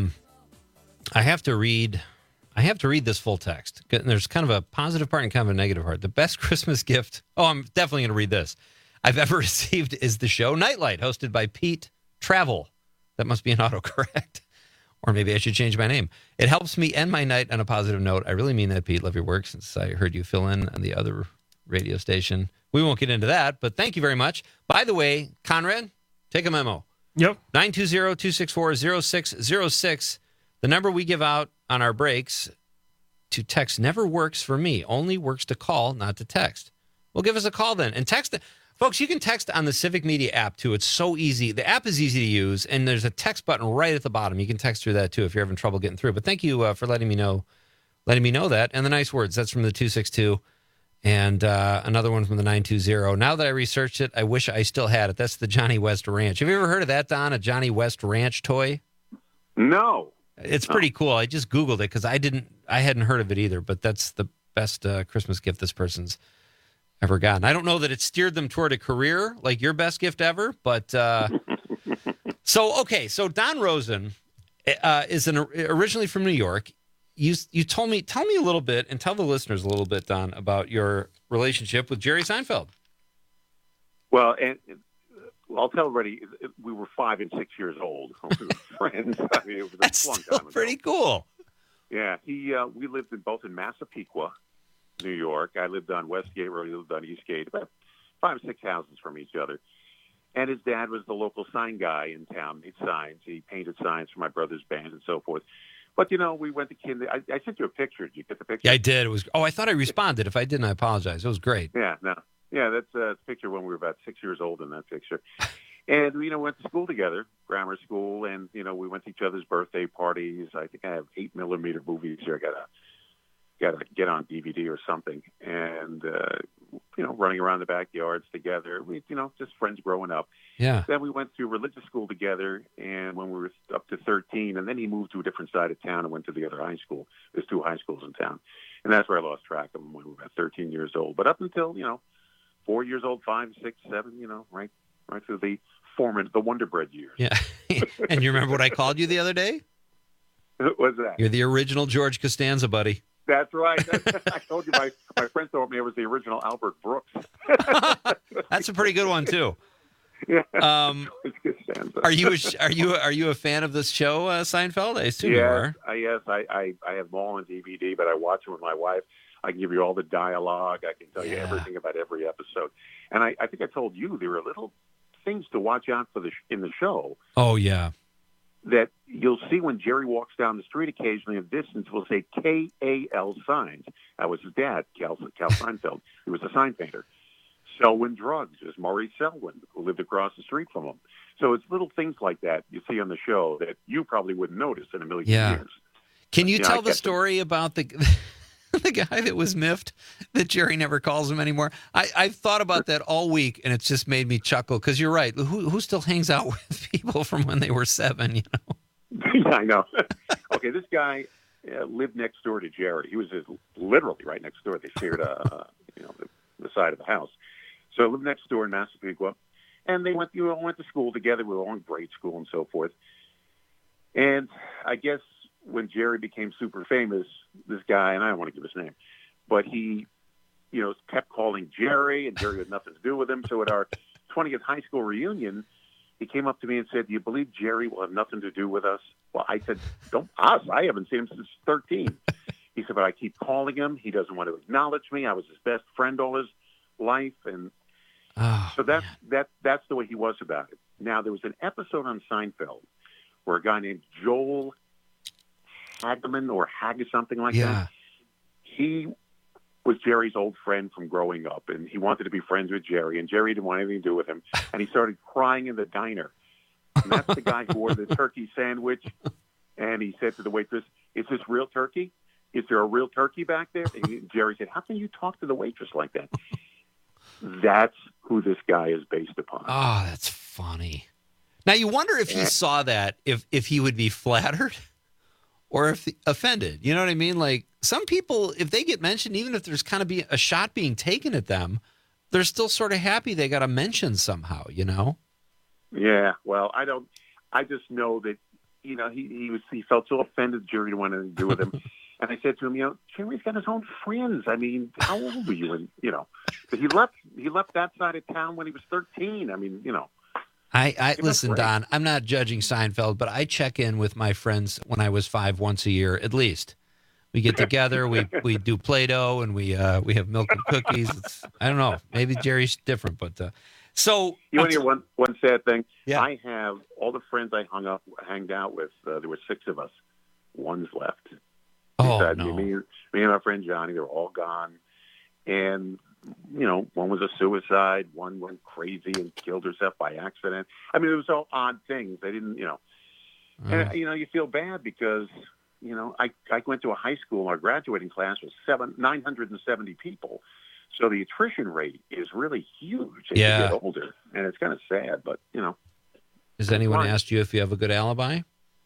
I have to read this full text. There's kind of a positive part and kind of a negative part. The best Christmas gift, I'm definitely going to read this, I've ever received is the show Nightlight, hosted by Pete Travel. That must be an autocorrect. Or maybe I should change my name. It helps me end my night on a positive note. I really mean that, Pete. Love your work, since I heard you fill in on the other radio station. We won't get into that, but thank you very much. By the way, Conrad, take a memo. Yep. 920-264-0606. The number we give out on our breaks to text never works for me. Only works to call, not to text. Well, give us a call then. And text. Folks, you can text on the Civic Media app, too. It's so easy. The app is easy to use, and there's a text button right at the bottom. You can text through that, too, if you're having trouble getting through. But thank you for letting me know that. And the nice words. That's from the 262. And another one from the 920. Now that I researched it, I wish I still had it. That's the Johnny West Ranch. Have you ever heard of that, Don? A Johnny West Ranch toy? No. It's pretty cool. I just Googled it because I hadn't heard of it either, but that's the best Christmas gift this person's ever gotten. I don't know that it steered them toward a career like your best gift ever, but so Don Rosen is originally from New York. You tell me a little bit, and tell the listeners a little bit, Don, about your relationship with Jerry Seinfeld. Well, I'll tell everybody, we were 5 and 6 years old. We were friends. I mean, it was a long time ago. Pretty cool. Yeah, we lived both in Massapequa, New York. I lived on Westgate, where he lived on Eastgate, about 5 or 6 houses from each other. And his dad was the local sign guy in town. Made signs. He painted signs for my brother's band and so forth. But, we went to kinder. I sent you a picture. Did you get the picture? Yeah, I did. I thought I responded. If I didn't, I apologize. It was great. Yeah, no. Yeah, that's a picture when we were about 6 years old in that picture. And, we went to school together, grammar school, and, we went to each other's birthday parties. I think I have 8mm movies here. I got to get on DVD or something. And, running around the backyards together. We, just friends growing up. Yeah. Then we went to religious school together, and when we were up to 13, and then he moved to a different side of town and went to the other high school. There's 2 high schools in town. And that's where I lost track of him when we were about 13 years old. But up until, 4 years old, 5, 6, 7, right through the Wonder Bread years. Yeah. And you remember what I called you the other day? What was that? You're the original George Costanza, buddy. That's right. I told you my friend told me I was the original Albert Brooks. That's a pretty good one too. Yeah. Are you a fan of this show, Seinfeld? I assume you are. Yes, I have them all on DVD, but I watch them with my wife. I can give you all the dialogue. I can tell you everything about every episode. And I think I told you there are little things to watch out for in the show. Oh yeah. That you'll see when Jerry walks down the street occasionally, in the distance will say K-A-L signs. That was his dad, Cal Seinfeld. He was a sign painter. Selwyn Drugs is Maurice Selwyn, who lived across the street from him. So it's little things like that you see on the show that you probably wouldn't notice in a million years. Can you tell the story about the guy that was miffed that Jerry never calls him anymore? I've thought about that all week, and it's just made me chuckle, because you're right. Who still hangs out with people from when they were 7, Yeah, I know. Okay, Okay, this guy lived next door to Jerry. He was literally right next door. They shared the side of the house. So I lived next door in Massapequa, and they went to school together. We were all in grade school and so forth. And I guess when Jerry became super famous, this guy, and I don't want to give his name, but he, kept calling Jerry, and Jerry had nothing to do with him. So at our 20th high school reunion, he came up to me and said, "Do you believe Jerry will have nothing to do with us?" Well, I said, "Don't us. I haven't seen him since 13. He said, "But I keep calling him. He doesn't want to acknowledge me. I was his best friend all his life." And so that's the way he was about it. Now, there was an episode on Seinfeld where a guy named Joel Hageman or Hag something like that, he was Jerry's old friend from growing up, and he wanted to be friends with Jerry, and Jerry didn't want anything to do with him, and he started crying in the diner. And that's the guy who ordered the turkey sandwich, and he said to the waitress, "Is this real turkey? Is there a real turkey back there?" And Jerry said, "How can you talk to the waitress like that?" That's who this guy is based upon. Oh, that's funny. Now, you wonder if he saw that, if he would be flattered or if offended. You know what I mean? Like, some people, if they get mentioned, even if there's kind of a shot being taken at them, they're still sort of happy they got a mention somehow, Yeah, well, I just know that, he felt so offended Jerry didn't want anything to do with him. And I said to him, Jerry's got his own friends. I mean, how old were you? And, but he left that side of town when he was 13. I mean, I listen, Don, I'm not judging Seinfeld, but I check in with my friends when I was 5 once a year, at least. We get together, we do Play-Doh, and we have milk and cookies. I don't know. Maybe Jerry's different, but so you want to hear one sad thing? Yeah. I have all the friends I hanged out with. There were 6 of us. One's left. Oh, no. Me and our friend Johnny, they were all gone. And, one was a suicide. One went crazy and killed herself by accident. I mean, it was all odd things. They didn't, And, you feel bad because, I went to a high school. Our graduating class was 970 people. So the attrition rate is really huge as you get older. And it's kind of sad, but, Has anyone asked you if you have a good alibi?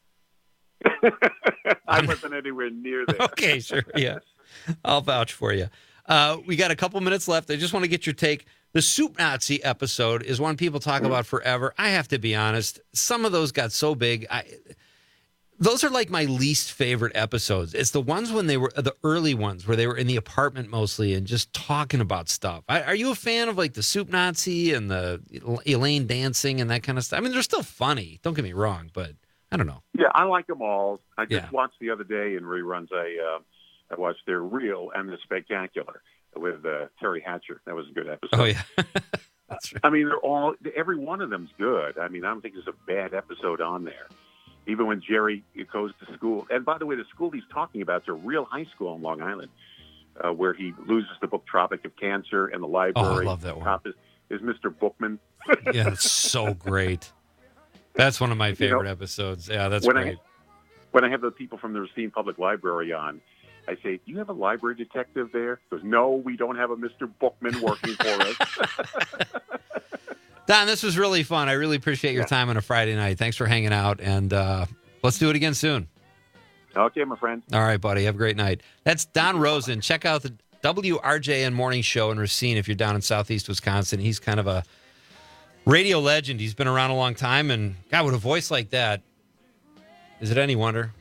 I wasn't anywhere near there. Okay, sure. Yeah. I'll vouch for you. We got a couple minutes left. I just want to get your take. The Soup Nazi episode is one people talk about forever. I have to be honest. Some of those got so big. Those are like my least favorite episodes. It's the ones when they were the early ones where they were in the apartment mostly and just talking about stuff. Are you a fan of like the Soup Nazi and the Elaine dancing and that kind of stuff? I mean, they're still funny. Don't get me wrong, but I don't know. Yeah, I like them all. I just watched the other day in reruns. I watched their Real and the Spectacular with Terry Hatcher. That was a good episode. Oh, yeah. That's right. I mean, every one of them's good. I mean, I don't think there's a bad episode on there. Even when Jerry goes to school. And by the way, the school he's talking about is a real high school on Long Island where he loses the book Tropic of Cancer and the library. Oh, I love that one. Top is Mr. Bookman. Yeah, it's so great. That's one of my favorite episodes. Yeah, that's great. When I have the people from the Racine Public Library on, I say, "Do you have a library detective there?" He goes, "No, we don't have a Mr. Bookman working for us." Don, this was really fun. I really appreciate your time on a Friday night. Thanks for hanging out, and let's do it again soon. Okay, my friend. All right, buddy. Have a great night. That's Don Rosen. Check out the WRJN Morning Show in Racine if you're down in southeast Wisconsin. He's kind of a radio legend. He's been around a long time, and God, with a voice like that, is it any wonder?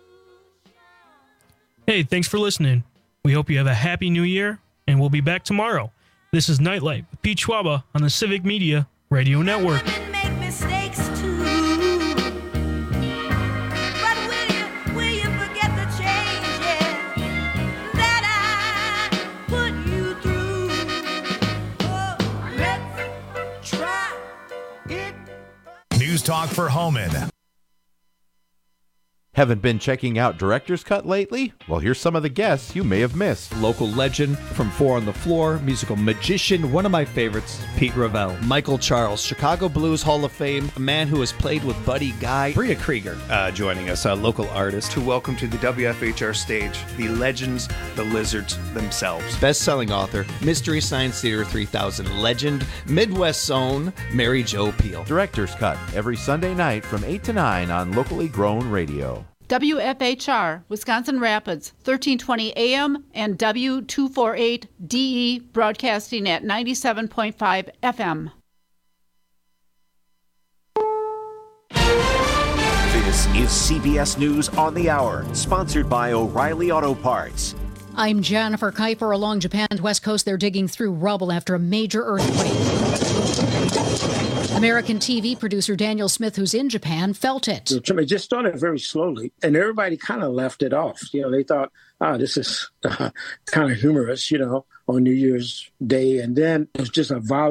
Hey, thanks for listening. We hope you have a happy new year, and we'll be back tomorrow. This is Nightlight with Pete Schwaba on the Civic Media Radio Network. News Talk for Homan. Haven't been checking out Director's Cut lately? Well, here's some of the guests you may have missed. Local legend from Four on the Floor, musical magician, one of my favorites, Pete Ravel. Michael Charles, Chicago Blues Hall of Fame, a man who has played with Buddy Guy. Bria Krieger joining us, a local artist. To welcome to the WFHR stage, the legends, the lizards themselves. Best-selling author, Mystery Science Theater 3000 legend, Midwest's own, Mary Jo Peel. Director's Cut, every Sunday night from 8 to 9 on Locally Grown Radio. WFHR, Wisconsin Rapids, 1320 AM and W248DE, broadcasting at 97.5 FM. This is CBS News on the Hour, sponsored by O'Reilly Auto Parts. I'm Jennifer Kuiper. Along Japan's west coast, they're digging through rubble after a major earthquake. American TV producer Daniel Smith, who's in Japan, felt it. It just started very slowly, and everybody kind of left it off. They thought, this is kind of humorous, on New Year's Day. And then it was just a violent